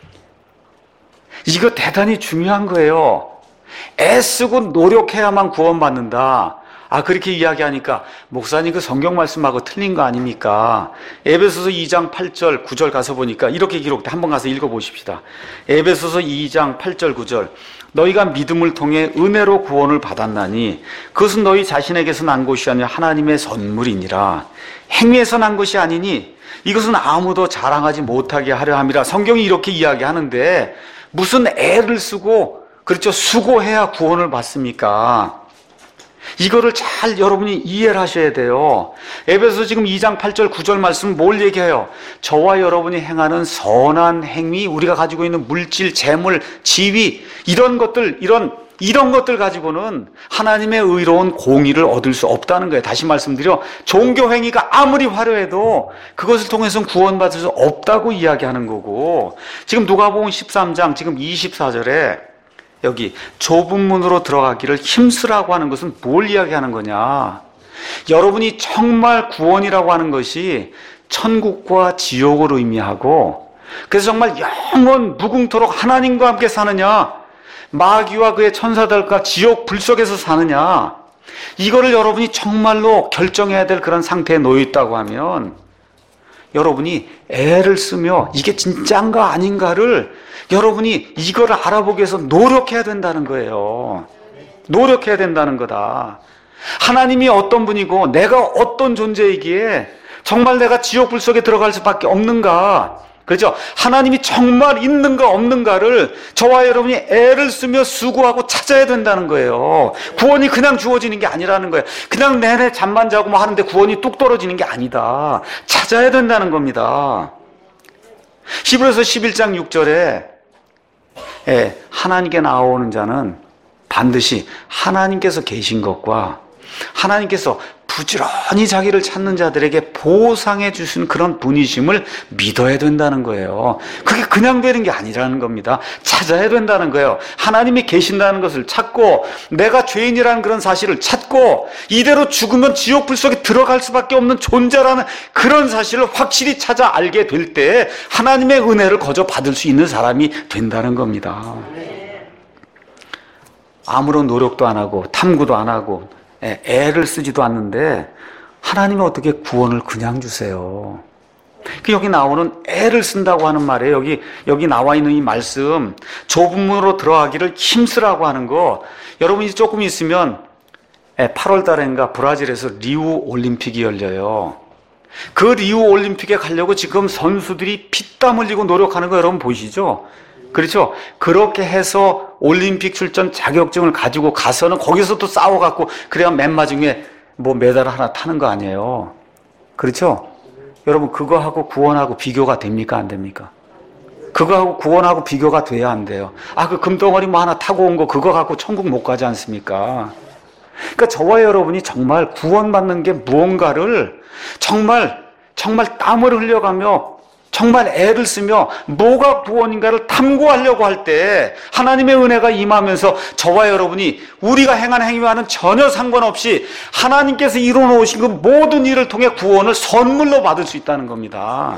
[SPEAKER 1] 이거 대단히 중요한 거예요. 애쓰고 노력해야만 구원받는다. 아, 그렇게 이야기하니까 목사님 그 성경 말씀하고 틀린 거 아닙니까? 에베소서 이 장 팔 절 구 절 가서 보니까 이렇게 기록돼. 한번 가서 읽어보십시다. 에베소서 이 장 팔 절 구 절 너희가 믿음을 통해 은혜로 구원을 받았나니 그것은 너희 자신에게서 난 것이 아니라 하나님의 선물이니라. 행위에서 난 것이 아니니 이것은 아무도 자랑하지 못하게 하려 함이라. 성경이 이렇게 이야기하는데 무슨 애를 쓰고 그렇죠 수고해야 구원을 받습니까? 이거를 잘 여러분이 이해를 하셔야 돼요. 에베소서 지금 이 장 팔 절 구 절 말씀 뭘 얘기해요? 저와 여러분이 행하는 선한 행위, 우리가 가지고 있는 물질, 재물, 지위 이런 것들 이런 이런 것들 가지고는 하나님의 의로운 공의를 얻을 수 없다는 거예요. 다시 말씀드려 종교 행위가 아무리 화려해도 그것을 통해서는 구원받을 수 없다고 이야기하는 거고, 지금 누가복음 십삼 장 지금 이십사 절에 여기 좁은 문으로 들어가기를 힘쓰라고 하는 것은 뭘 이야기하는 거냐? 여러분이 정말 구원이라고 하는 것이 천국과 지옥을 의미하고, 그래서 정말 영원 무궁토록 하나님과 함께 사느냐, 마귀와 그의 천사들과 지옥 불 속에서 사느냐, 이거를 여러분이 정말로 결정해야 될 그런 상태에 놓여 있다고 하면 여러분이 애를 쓰며 이게 진짜인가 아닌가를 여러분이 이거를 알아보기 위해서 노력해야 된다는 거예요. 노력해야 된다는 거다. 하나님이 어떤 분이고 내가 어떤 존재이기에 정말 내가 지옥불 속에 들어갈 수밖에 없는가? 그렇죠? 하나님이 정말 있는가 없는가를 저와 여러분이 애를 쓰며 수고하고 찾아야 된다는 거예요. 구원이 그냥 주어지는 게 아니라는 거예요. 그냥 내내 잠만 자고 뭐 하는데 구원이 뚝 떨어지는 게 아니다. 찾아야 된다는 겁니다. 히브리서 십일 장 육 절에 예, 하나님께 나오는 자는 반드시 하나님께서 계신 것과 하나님께서 부지런히 자기를 찾는 자들에게 보상해 주신 그런 분이심을 믿어야 된다는 거예요. 그게 그냥 되는 게 아니라는 겁니다. 찾아야 된다는 거예요. 하나님이 계신다는 것을 찾고 내가 죄인이라는 그런 사실을 찾고 이대로 죽으면 지옥불 속에 들어갈 수밖에 없는 존재라는 그런 사실을 확실히 찾아 알게 될 때 하나님의 은혜를 거저 받을 수 있는 사람이 된다는 겁니다. 아무런 노력도 안 하고 탐구도 안 하고 애를 쓰지도 않는데 하나님이 어떻게 구원을 그냥 주세요? 여기 나오는 애를 쓴다고 하는 말이에요. 여기, 여기 나와 있는 이 말씀, 좁은 문으로 들어가기를 힘쓰라고 하는 거, 여러분이 조금 있으면 팔월 달인가 브라질에서 리우 올림픽이 열려요. 그 리우 올림픽에 가려고 지금 선수들이 피땀 흘리고 노력하는 거 여러분 보이시죠? 그렇죠? 그렇게 해서 올림픽 출전 자격증을 가지고 가서는 거기서 또 싸워갖고 그래야 맨 마지막에 뭐 메달 하나 타는 거 아니에요. 그렇죠? 여러분 그거하고 구원하고 비교가 됩니까? 안 됩니까? 그거하고 구원하고 비교가 돼야 안 돼요. 아, 그 금덩어리 뭐 하나 타고 온 거 그거 갖고 천국 못 가지 않습니까? 그러니까 저와 여러분이 정말 구원받는 게 무언가를 정말 정말 땀을 흘려가며 정말 애를 쓰며 뭐가 구원인가를 탐구하려고 할 때 하나님의 은혜가 임하면서 저와 여러분이 우리가 행한 행위와는 전혀 상관없이 하나님께서 이루어놓으신 그 모든 일을 통해 구원을 선물로 받을 수 있다는 겁니다.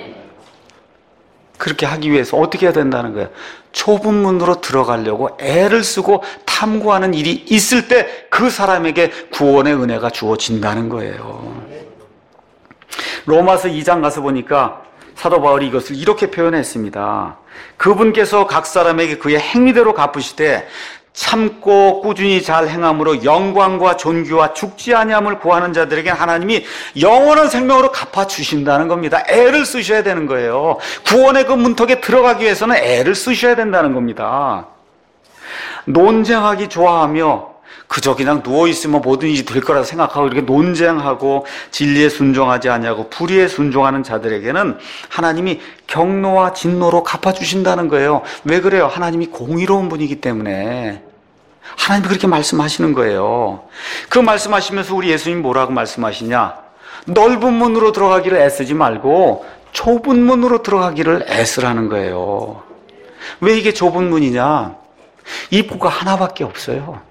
[SPEAKER 1] 그렇게 하기 위해서 어떻게 해야 된다는 거예요? 좁은 문으로 들어가려고 애를 쓰고 탐구하는 일이 있을 때 그 사람에게 구원의 은혜가 주어진다는 거예요. 로마서 이 장 가서 보니까 사도 바울이 이것을 이렇게 표현했습니다. 그분께서 각 사람에게 그의 행위대로 갚으시되 참고 꾸준히 잘 행함으로 영광과 존귀와 죽지 아니함을 구하는 자들에게 하나님이 영원한 생명으로 갚아주신다는 겁니다. 애를 쓰셔야 되는 거예요. 구원의 그 문턱에 들어가기 위해서는 애를 쓰셔야 된다는 겁니다. 논쟁하기 좋아하며 그저 그냥 누워있으면 뭐든지 될 거라 생각하고 이렇게 논쟁하고 진리에 순종하지 않냐고 불의에 순종하는 자들에게는 하나님이 경노와 진노로 갚아주신다는 거예요. 왜 그래요? 하나님이 공의로운 분이기 때문에. 하나님이 그렇게 말씀하시는 거예요. 그 말씀하시면서 우리 예수님이 뭐라고 말씀하시냐? 넓은 문으로 들어가기를 애쓰지 말고 좁은 문으로 들어가기를 애쓰라는 거예요. 왜 이게 좁은 문이냐? 입구가 하나밖에 없어요.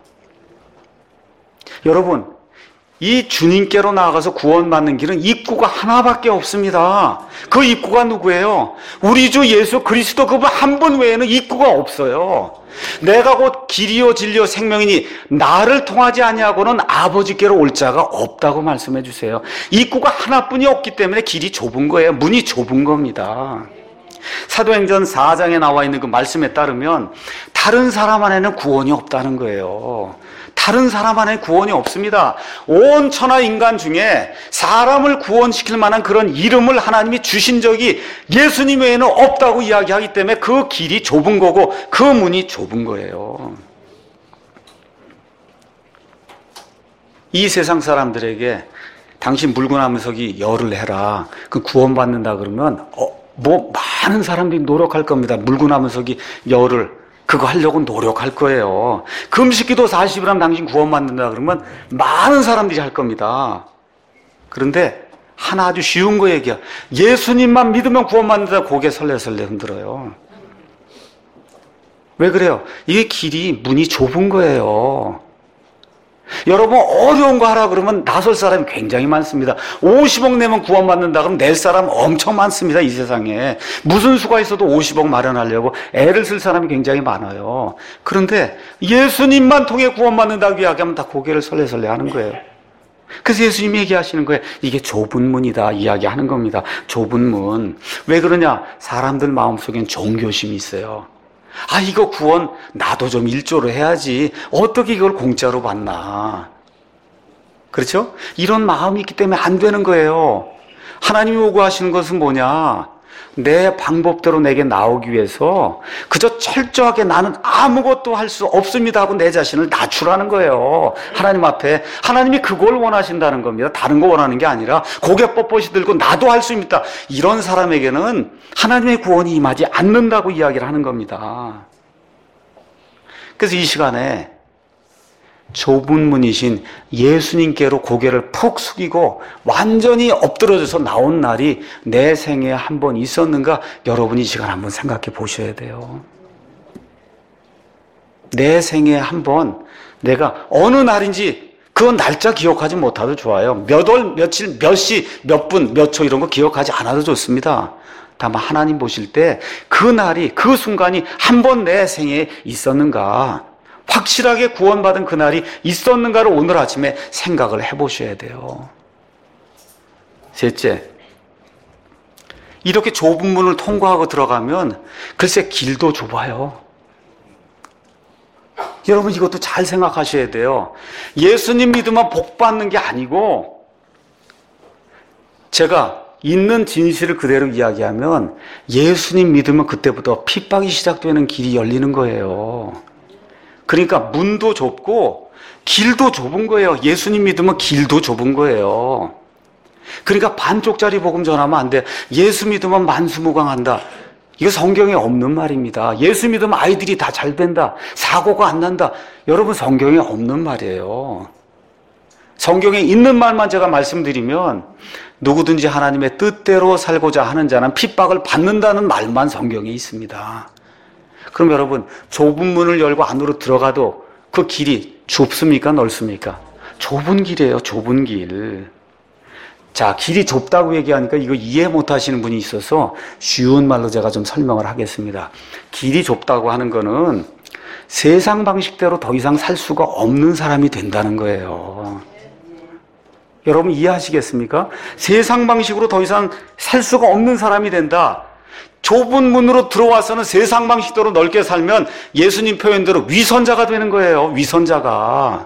[SPEAKER 1] 여러분, 이 주님께로 나아가서 구원받는 길은 입구가 하나밖에 없습니다. 그 입구가 누구예요? 우리 주 예수 그리스도 그분 한 분 외에는 입구가 없어요. 내가 곧 길이요 진리요 생명이니 나를 통하지 아니하고는 아버지께로 올 자가 없다고 말씀해 주세요. 입구가 하나뿐이 없기 때문에 길이 좁은 거예요. 문이 좁은 겁니다. 사도행전 사 장에 나와 있는 그 말씀에 따르면 다른 사람 안에는 구원이 없다는 거예요. 다른 사람 안에 구원이 없습니다. 온 천하 인간 중에 사람을 구원시킬 만한 그런 이름을 하나님이 주신 적이 예수님 외에는 없다고 이야기하기 때문에 그 길이 좁은 거고 그 문이 좁은 거예요. 이 세상 사람들에게 당신 물구나무서기 열을 해라. 그 구원받는다 그러면 어, 뭐 많은 사람들이 노력할 겁니다. 물구나무서기 열을 그거 하려고 노력할 거예요. 금식기도 사십 일 하면 당신 구원받는다 그러면 많은 사람들이 할 겁니다. 그런데 하나 아주 쉬운 거 얘기야. 예수님만 믿으면 구원받는다. 고개 설레설레 흔들어요. 왜 그래요? 이게 길이 문이 좁은 거예요. 여러분 어려운 거 하라 그러면 나설 사람이 굉장히 많습니다. 오십억 내면 구원받는다 그러면 낼 사람 엄청 많습니다. 이 세상에 무슨 수가 있어도 오십억 마련하려고 애를 쓸 사람이 굉장히 많아요. 그런데 예수님만 통해 구원받는다고 이야기하면 다 고개를 설레설레 하는 거예요. 그래서 예수님이 얘기하시는 거예요. 이게 좁은 문이다 이야기하는 겁니다. 좁은 문. 왜 그러냐? 사람들 마음속엔 종교심이 있어요. 아, 이거 구원 나도 좀 일조로 해야지. 어떻게 이걸 공짜로 받나. 그렇죠? 이런 마음이 있기 때문에 안 되는 거예요. 하나님이 요구하시는 것은 뭐냐? 내 방법대로 내게 나오기 위해서 그저 철저하게 나는 아무것도 할 수 없습니다 하고 내 자신을 낮추라는 거예요. 하나님 앞에. 하나님이 그걸 원하신다는 겁니다. 다른 거 원하는 게 아니라 고개 뻣뻣이 들고 나도 할 수 있다. 이런 사람에게는 하나님의 구원이 임하지 않는다고 이야기를 하는 겁니다. 그래서 이 시간에 좁은 문이신 예수님께로 고개를 푹 숙이고 완전히 엎드러져서 나온 날이 내 생에 한 번 있었는가? 여러분이 이 시간 한번 생각해 보셔야 돼요. 내 생에 한 번 내가 어느 날인지 그 날짜 기억하지 못해도 좋아요. 몇 월, 며칠, 몇 시, 몇 분, 몇 초 이런 거 기억하지 않아도 좋습니다. 다만 하나님 보실 때 그 날이, 그 순간이 한 번 내 생에 있었는가? 확실하게 구원받은 그날이 있었는가를 오늘 아침에 생각을 해보셔야 돼요. 셋째, 이렇게 좁은 문을 통과하고 들어가면 글쎄 길도 좁아요. 여러분 이것도 잘 생각하셔야 돼요. 예수님 믿으면 복 받는 게 아니고 제가 있는 진실을 그대로 이야기하면 예수님 믿으면 그때부터 핍박이 시작되는 길이 열리는 거예요. 그러니까 문도 좁고 길도 좁은 거예요. 예수님 믿으면 길도 좁은 거예요. 그러니까 반쪽짜리 복음 전하면 안 돼. 예수 믿으면 만수무강한다. 이거 성경에 없는 말입니다. 예수 믿으면 아이들이 다 잘 된다. 사고가 안 난다. 여러분 성경에 없는 말이에요. 성경에 있는 말만 제가 말씀드리면 누구든지 하나님의 뜻대로 살고자 하는 자는 핍박을 받는다는 말만 성경에 있습니다. 그럼 여러분 좁은 문을 열고 안으로 들어가도 그 길이 좁습니까? 넓습니까? 좁은 길이에요. 좁은 길. 자, 길이 좁다고 얘기하니까 이거 이해 못하시는 분이 있어서 쉬운 말로 제가 좀 설명을 하겠습니다. 길이 좁다고 하는 거는 세상 방식대로 더 이상 살 수가 없는 사람이 된다는 거예요. 여러분 이해하시겠습니까? 세상 방식으로 더 이상 살 수가 없는 사람이 된다. 좁은 문으로 들어와서는 세상 방식대로 넓게 살면 예수님 표현대로 위선자가 되는 거예요. 위선자가.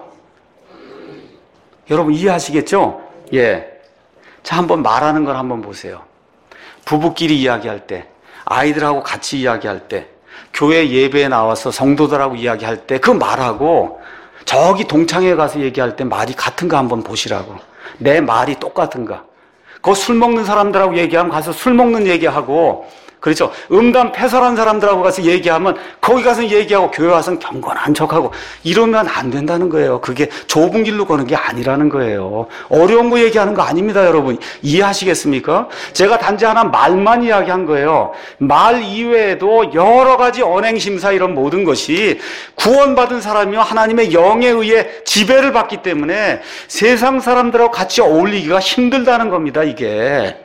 [SPEAKER 1] 여러분 이해하시겠죠? 예. 자, 한번 말하는 걸 한번 보세요. 부부끼리 이야기할 때, 아이들하고 같이 이야기할 때, 교회 예배에 나와서 성도들하고 이야기할 때 그 말하고 저기 동창회 가서 얘기할 때 말이 같은가 한번 보시라고. 내 말이 똑같은가. 그 술 먹는 사람들하고 얘기하면 가서 술 먹는 얘기하고, 그렇죠. 음담 패설한 사람들하고 가서 얘기하면 거기 가서 얘기하고 교회 와서는 경건한 척하고 이러면 안 된다는 거예요. 그게 좁은 길로 가는 게 아니라는 거예요. 어려운 거 얘기하는 거 아닙니다, 여러분. 이해하시겠습니까? 제가 단지 하나 말만 이야기한 거예요. 말 이외에도 여러 가지 언행심사 이런 모든 것이 구원받은 사람이요 하나님의 영에 의해 지배를 받기 때문에 세상 사람들하고 같이 어울리기가 힘들다는 겁니다, 이게.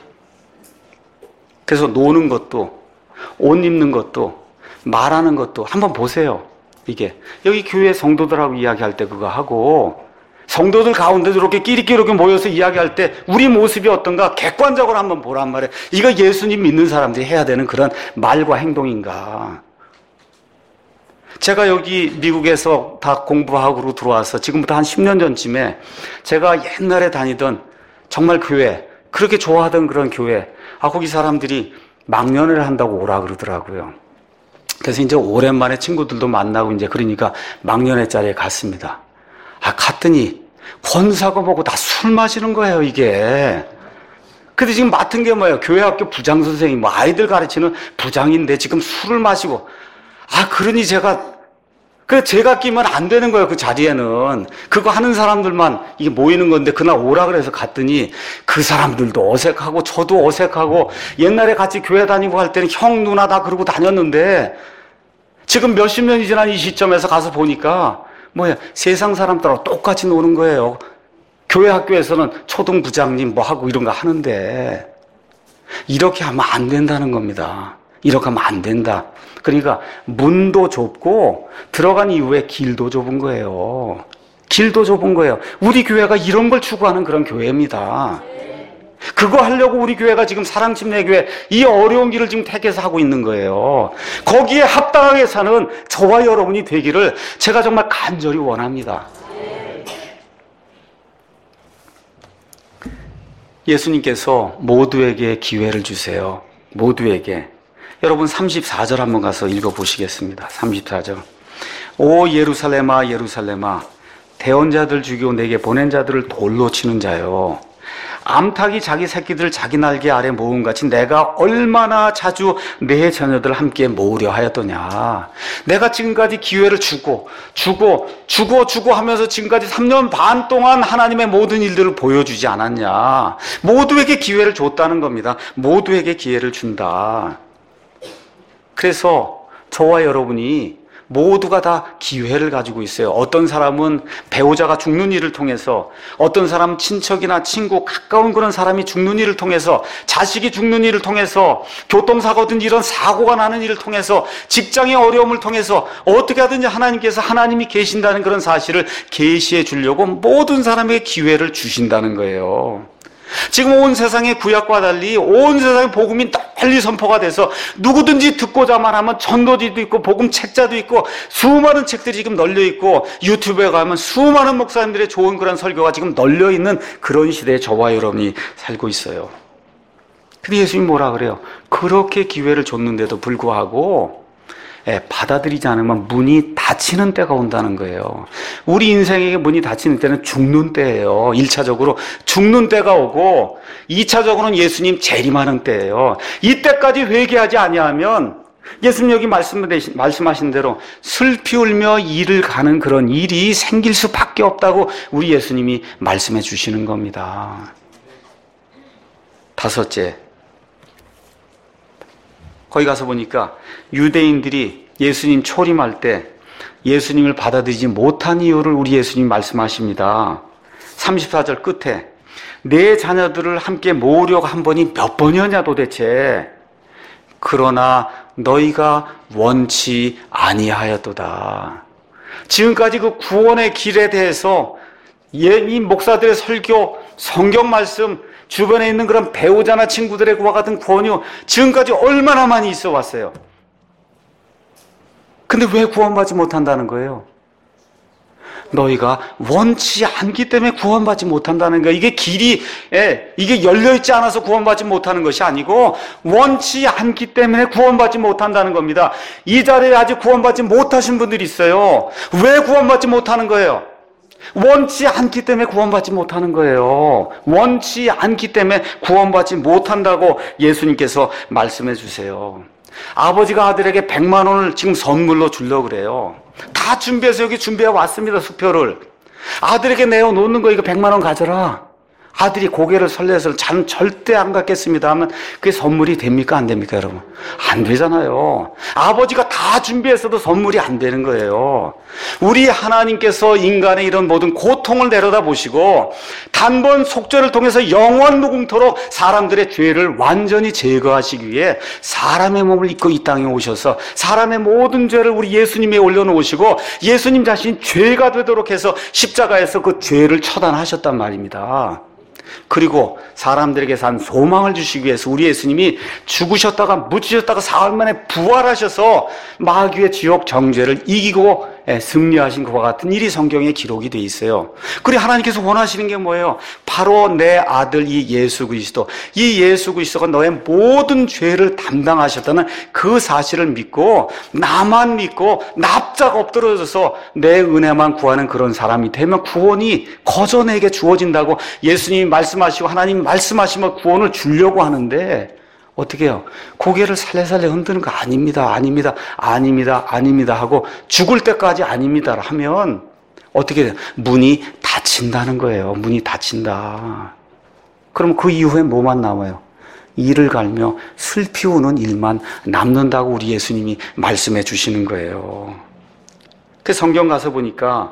[SPEAKER 1] 그래서 노는 것도, 옷 입는 것도, 말하는 것도 한번 보세요. 이게 여기 교회 성도들하고 이야기할 때 그거 하고, 성도들 가운데도 이렇게 끼리끼리 이렇게 모여서 이야기할 때 우리 모습이 어떤가 객관적으로 한번 보란 말이에요. 이거 예수님 믿는 사람들이 해야 되는 그런 말과 행동인가. 제가 여기 미국에서 다 공부하고 들어와서 지금부터 한 십 년 전쯤에 제가 옛날에 다니던 정말 교회, 그렇게 좋아하던 그런 교회, 아, 거기 사람들이 막년회를 한다고 오라 그러더라고요. 그래서 이제 오랜만에 친구들도 만나고 이제 그러니까 막년회 자리에 갔습니다. 아, 갔더니 권사고 뭐고 다 술 마시는 거예요, 이게. 근데 지금 맡은 게 뭐예요? 교회 학교 부장 선생님, 뭐 아이들 가르치는 부장인데 지금 술을 마시고. 아, 그러니 제가 그 제가 끼면 안 되는 거예요, 그 자리에는. 그거 하는 사람들만 이게 모이는 건데 그날 오라 그래서 갔더니 그 사람들도 어색하고 저도 어색하고 옛날에 같이 교회 다니고 할 때는 형 누나 다 그러고 다녔는데 지금 몇십 년이 지난 이 시점에서 가서 보니까 뭐야, 세상 사람들하고 똑같이 노는 거예요. 교회 학교에서는 초등 부장님 뭐 하고 이런 거 하는데 이렇게 하면 안 된다는 겁니다. 이렇게 하면 안 된다. 그러니까 문도 좁고 들어간 이후에 길도 좁은 거예요. 길도 좁은 거예요. 우리 교회가 이런 걸 추구하는 그런 교회입니다. 그거 하려고 우리 교회가 지금 사랑침례교회 이 어려운 길을 지금 택해서 하고 있는 거예요. 거기에 합당하게 사는 저와 여러분이 되기를 제가 정말 간절히 원합니다. 예수님께서 모두에게 기회를 주세요. 모두에게. 여러분 삼십사 절 한번 가서 읽어보시겠습니다. 삼십사 절. 오 예루살렘아 예루살렘아 대언자들 죽이고 내게 보낸 자들을 돌로 치는 자요. 암탉이 자기 새끼들을 자기 날개 아래 모음같이 내가 얼마나 자주 내 자녀들을 함께 모으려 하였더냐. 내가 지금까지 기회를 주고 주고 주고 주고 하면서 지금까지 삼 년 반 동안 하나님의 모든 일들을 보여주지 않았냐. 모두에게 기회를 줬다는 겁니다. 모두에게 기회를 준다. 그래서 저와 여러분이 모두가 다 기회를 가지고 있어요. 어떤 사람은 배우자가 죽는 일을 통해서, 어떤 사람은 친척이나 친구, 가까운 그런 사람이 죽는 일을 통해서, 자식이 죽는 일을 통해서, 교통사고든 이런 사고가 나는 일을 통해서, 직장의 어려움을 통해서 어떻게 하든지 하나님께서 하나님이 계신다는 그런 사실을 계시해 주려고 모든 사람에게 기회를 주신다는 거예요. 지금 온 세상의 구약과 달리 온 세상의 복음이 널리 선포가 돼서 누구든지 듣고자만 하면 전도지도 있고 복음 책자도 있고 수많은 책들이 지금 널려 있고 유튜브에 가면 수많은 목사님들의 좋은 그런 설교가 지금 널려 있는 그런 시대에 저와 여러분이 살고 있어요. 근데 예수님이 뭐라 그래요? 그렇게 기회를 줬는데도 불구하고 예, 받아들이지 않으면 문이 닫히는 때가 온다는 거예요. 우리 인생에게 문이 닫히는 때는 죽는 때예요. 일 차적으로 죽는 때가 오고 이 차적으로는 예수님 재림하는 때예요. 이때까지 회개하지 아니하면 예수님 여기 말씀하신 대로 슬피 울며 이를 가는 그런 일이 생길 수밖에 없다고 우리 예수님이 말씀해 주시는 겁니다. 다섯째, 거기 가서 보니까 유대인들이 예수님 초림할 때 예수님을 받아들이지 못한 이유를 우리 예수님 말씀하십니다. 삼십사 절 끝에 내 자녀들을 함께 모으려고 한 번이 몇 번이었냐 도대체. 그러나 너희가 원치 아니하였도다. 지금까지 그 구원의 길에 대해서 이 목사들의 설교, 성경 말씀, 주변에 있는 그런 배우자나 친구들의 그와 같은 권유 지금까지 얼마나 많이 있어 왔어요. 근데 왜 구원받지 못한다는 거예요? 너희가 원치 않기 때문에 구원받지 못한다는 거야. 이게 길이, 예, 이게 열려있지 않아서 구원받지 못하는 것이 아니고 원치 않기 때문에 구원받지 못한다는 겁니다. 이 자리에 아직 구원받지 못하신 분들이 있어요. 왜 구원받지 못하는 거예요? 원치 않기 때문에 구원받지 못하는 거예요. 원치 않기 때문에 구원받지 못한다고 예수님께서 말씀해 주세요. 아버지가 아들에게 백만 원을 지금 선물로 주려고 그래요. 다 준비해서 여기 준비해 왔습니다. 수표를. 아들에게 내어놓는 거 이거 백만 원 가져라. 아들이 고개를 설레서 저는 절대 안 갖겠습니다 하면 그게 선물이 됩니까? 안 됩니까, 여러분? 안 되잖아요. 아버지가 다 준비했어도 선물이 안 되는 거예요. 우리 하나님께서 인간의 이런 모든 고통을 내려다 보시고 단번 속죄를 통해서 영원 무궁토록 사람들의 죄를 완전히 제거하시기 위해 사람의 몸을 입고 이 땅에 오셔서 사람의 모든 죄를 우리 예수님에 올려놓으시고 예수님 자신이 죄가 되도록 해서 십자가에서 그 죄를 처단하셨단 말입니다. 그리고 사람들에게 산 소망을 주시기 위해서 우리 예수님이 죽으셨다가 묻히셨다가 사흘 만에 부활하셔서 마귀의 지옥 정죄를 이기고 승리하신 것과 같은 일이 성경에 기록이 돼 있어요. 그리고 하나님께서 원하시는 게 뭐예요? 바로 내 아들 이 예수 그리스도, 이 예수 그리스도가 너의 모든 죄를 담당하셨다는 그 사실을 믿고 나만 믿고 납작 엎드러져서 내 은혜만 구하는 그런 사람이 되면 구원이 거저 내게 주어진다고 예수님이 말씀하시고 하나님이 말씀하시면 구원을 주려고 하는데 어떻게 해요? 고개를 살래살래 흔드는 거 아닙니다. 아닙니다. 아닙니다. 아닙니다. 하고 죽을 때까지 아닙니다. 하면 어떻게 돼요? 문이 닫힌다는 거예요. 문이 닫힌다. 그럼 그 이후에 뭐만 남아요? 이를 갈며 슬피 우는 일만 남는다고 우리 예수님이 말씀해 주시는 거예요. 그 성경 가서 보니까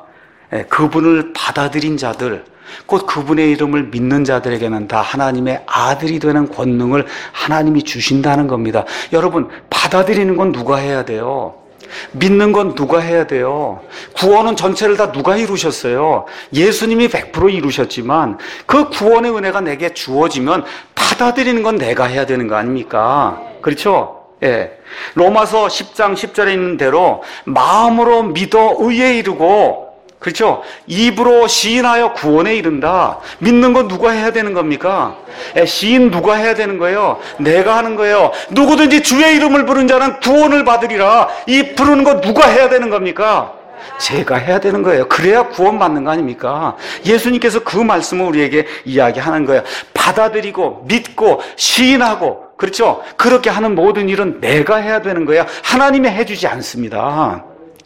[SPEAKER 1] 그분을 받아들인 자들, 곧 그분의 이름을 믿는 자들에게는 다 하나님의 아들이 되는 권능을 하나님이 주신다는 겁니다. 여러분, 받아들이는 건 누가 해야 돼요? 믿는 건 누가 해야 돼요? 구원은 전체를 다 누가 이루셨어요? 예수님이 백 퍼센트 이루셨지만 그 구원의 은혜가 내게 주어지면 받아들이는 건 내가 해야 되는 거 아닙니까? 그렇죠? 예. 로마서 십 장 십 절에 있는 대로 마음으로 믿어 의에 이르고, 그렇죠? 입으로 시인하여 구원에 이른다. 믿는 건 누가 해야 되는 겁니까? 예, 시인 누가 해야 되는 거예요? 내가 하는 거예요. 누구든지 주의 이름을 부른 자는 구원을 받으리라. 이 부르는 거 누가 해야 되는 겁니까? 제가 해야 되는 거예요. 그래야 구원받는 거 아닙니까? 예수님께서 그 말씀을 우리에게 이야기하는 거예요. 받아들이고 믿고 시인하고, 그렇죠? 그렇게 하는 모든 일은 내가 해야 되는 거예요. 하나님이 해주지 않습니다.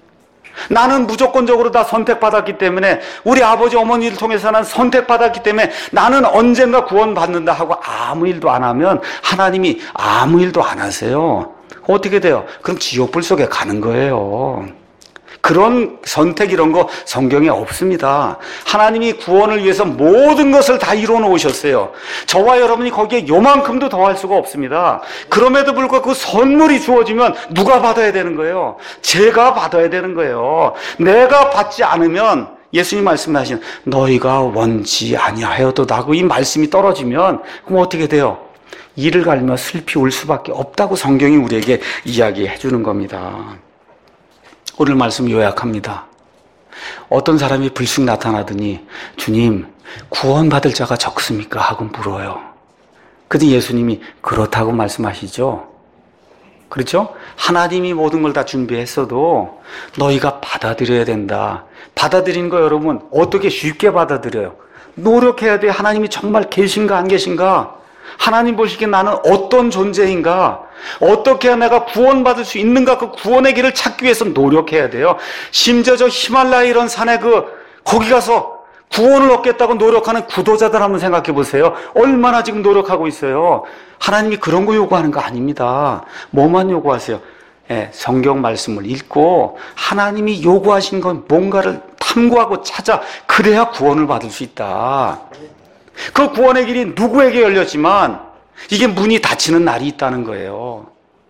[SPEAKER 1] 나는 무조건적으로 다 선택받았기 때문에, 우리 아버지 어머니를 통해서 난 선택받았기 때문에 나는 언젠가 구원받는다 하고 아무 일도 안 하면 하나님이 아무 일도 안 하세요. 어떻게 돼요? 그럼 지옥불 속에 가는 거예요. 그런 선택 이런 거 성경에 없습니다. 하나님이 구원을 위해서 모든 것을 다 이루어 놓으셨어요. 저와 여러분이 거기에 요만큼도 더할 수가 없습니다. 그럼에도 불구하고 그 선물이 주어지면 누가 받아야 되는 거예요? 제가 받아야 되는 거예요. 내가 받지 않으면 예수님 말씀하신 너희가 원치 아니하여도 나고 이 말씀이 떨어지면 그럼 어떻게 돼요? 이를 갈며 슬피 울 수밖에 없다고 성경이 우리에게 이야기해 주는 겁니다. 오늘 말씀 요약합니다. 어떤 사람이 불쑥 나타나더니 주님, 구원받을 자가 적습니까? 하고 물어요. 그런데 예수님이 그렇다고 말씀하시죠. 그렇죠? 하나님이 모든 걸 다 준비했어도 너희가 받아들여야 된다. 받아들이는 거 여러분 어떻게 쉽게 받아들여요? 노력해야 돼요. 하나님이 정말 계신가 안 계신가? 하나님 보시기에 나는 어떤 존재인가? 어떻게 해야 내가 구원받을 수 있는가? 그 구원의 길을 찾기 위해서 노력해야 돼요. 심지어 저 히말라야 이런 산에 그 거기 가서 구원을 얻겠다고 노력하는 구도자들 한번 생각해 보세요. 얼마나 지금 노력하고 있어요. 하나님이 그런 거 요구하는 거 아닙니다. 뭐만 요구하세요? 예, 성경 말씀을 읽고 하나님이 요구하신 건 뭔가를 탐구하고 찾아, 그래야 구원을 받을 수 있다. 그 구원의 길이 누구에게 열렸지만 이게 문이 닫히는 날이 있다는 거예요.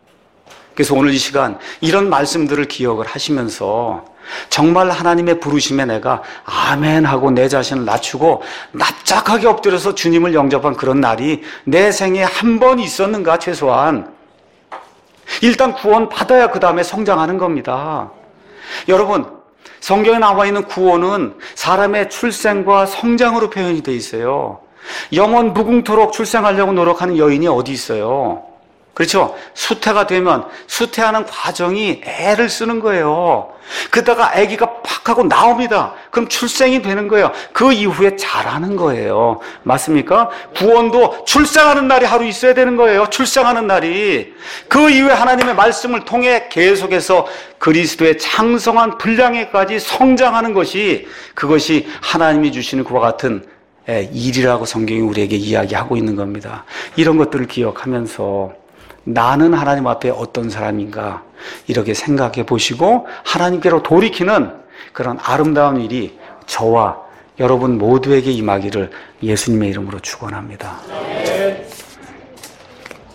[SPEAKER 1] 그래서 오늘 이 시간 이런 말씀들을 기억을 하시면서 정말 하나님의 부르심에 내가 아멘 하고 내 자신을 낮추고 납작하게 엎드려서 주님을 영접한 그런 날이 내 생에 한 번 있었는가? 최소한 일단 구원 받아야 그 다음에 성장하는 겁니다. 여러분, 성경에 나와 있는 구원은 사람의 출생과 성장으로 표현이 되어 있어요. 영원 무궁토록 출생하려고 노력하는 여인이 어디 있어요? 그렇죠? 수태가 되면 수태하는 과정이 애를 쓰는 거예요. 그러다가 아기가 팍 하고 나옵니다. 그럼 출생이 되는 거예요. 그 이후에 자라는 거예요. 맞습니까? 구원도 출생하는 날이 하루 있어야 되는 거예요. 출생하는 날이. 그 이후에 하나님의 말씀을 통해 계속해서 그리스도의 창성한 분량에까지 성장하는 것이, 그것이 하나님이 주시는 그와 같은 일이라고 성경이 우리에게 이야기하고 있는 겁니다. 이런 것들을 기억하면서 나는 하나님 앞에 어떤 사람인가 이렇게 생각해 보시고 하나님께로 돌이키는 그런 아름다운 일이 저와 여러분 모두에게 임하기를 예수님의 이름으로 축원합니다.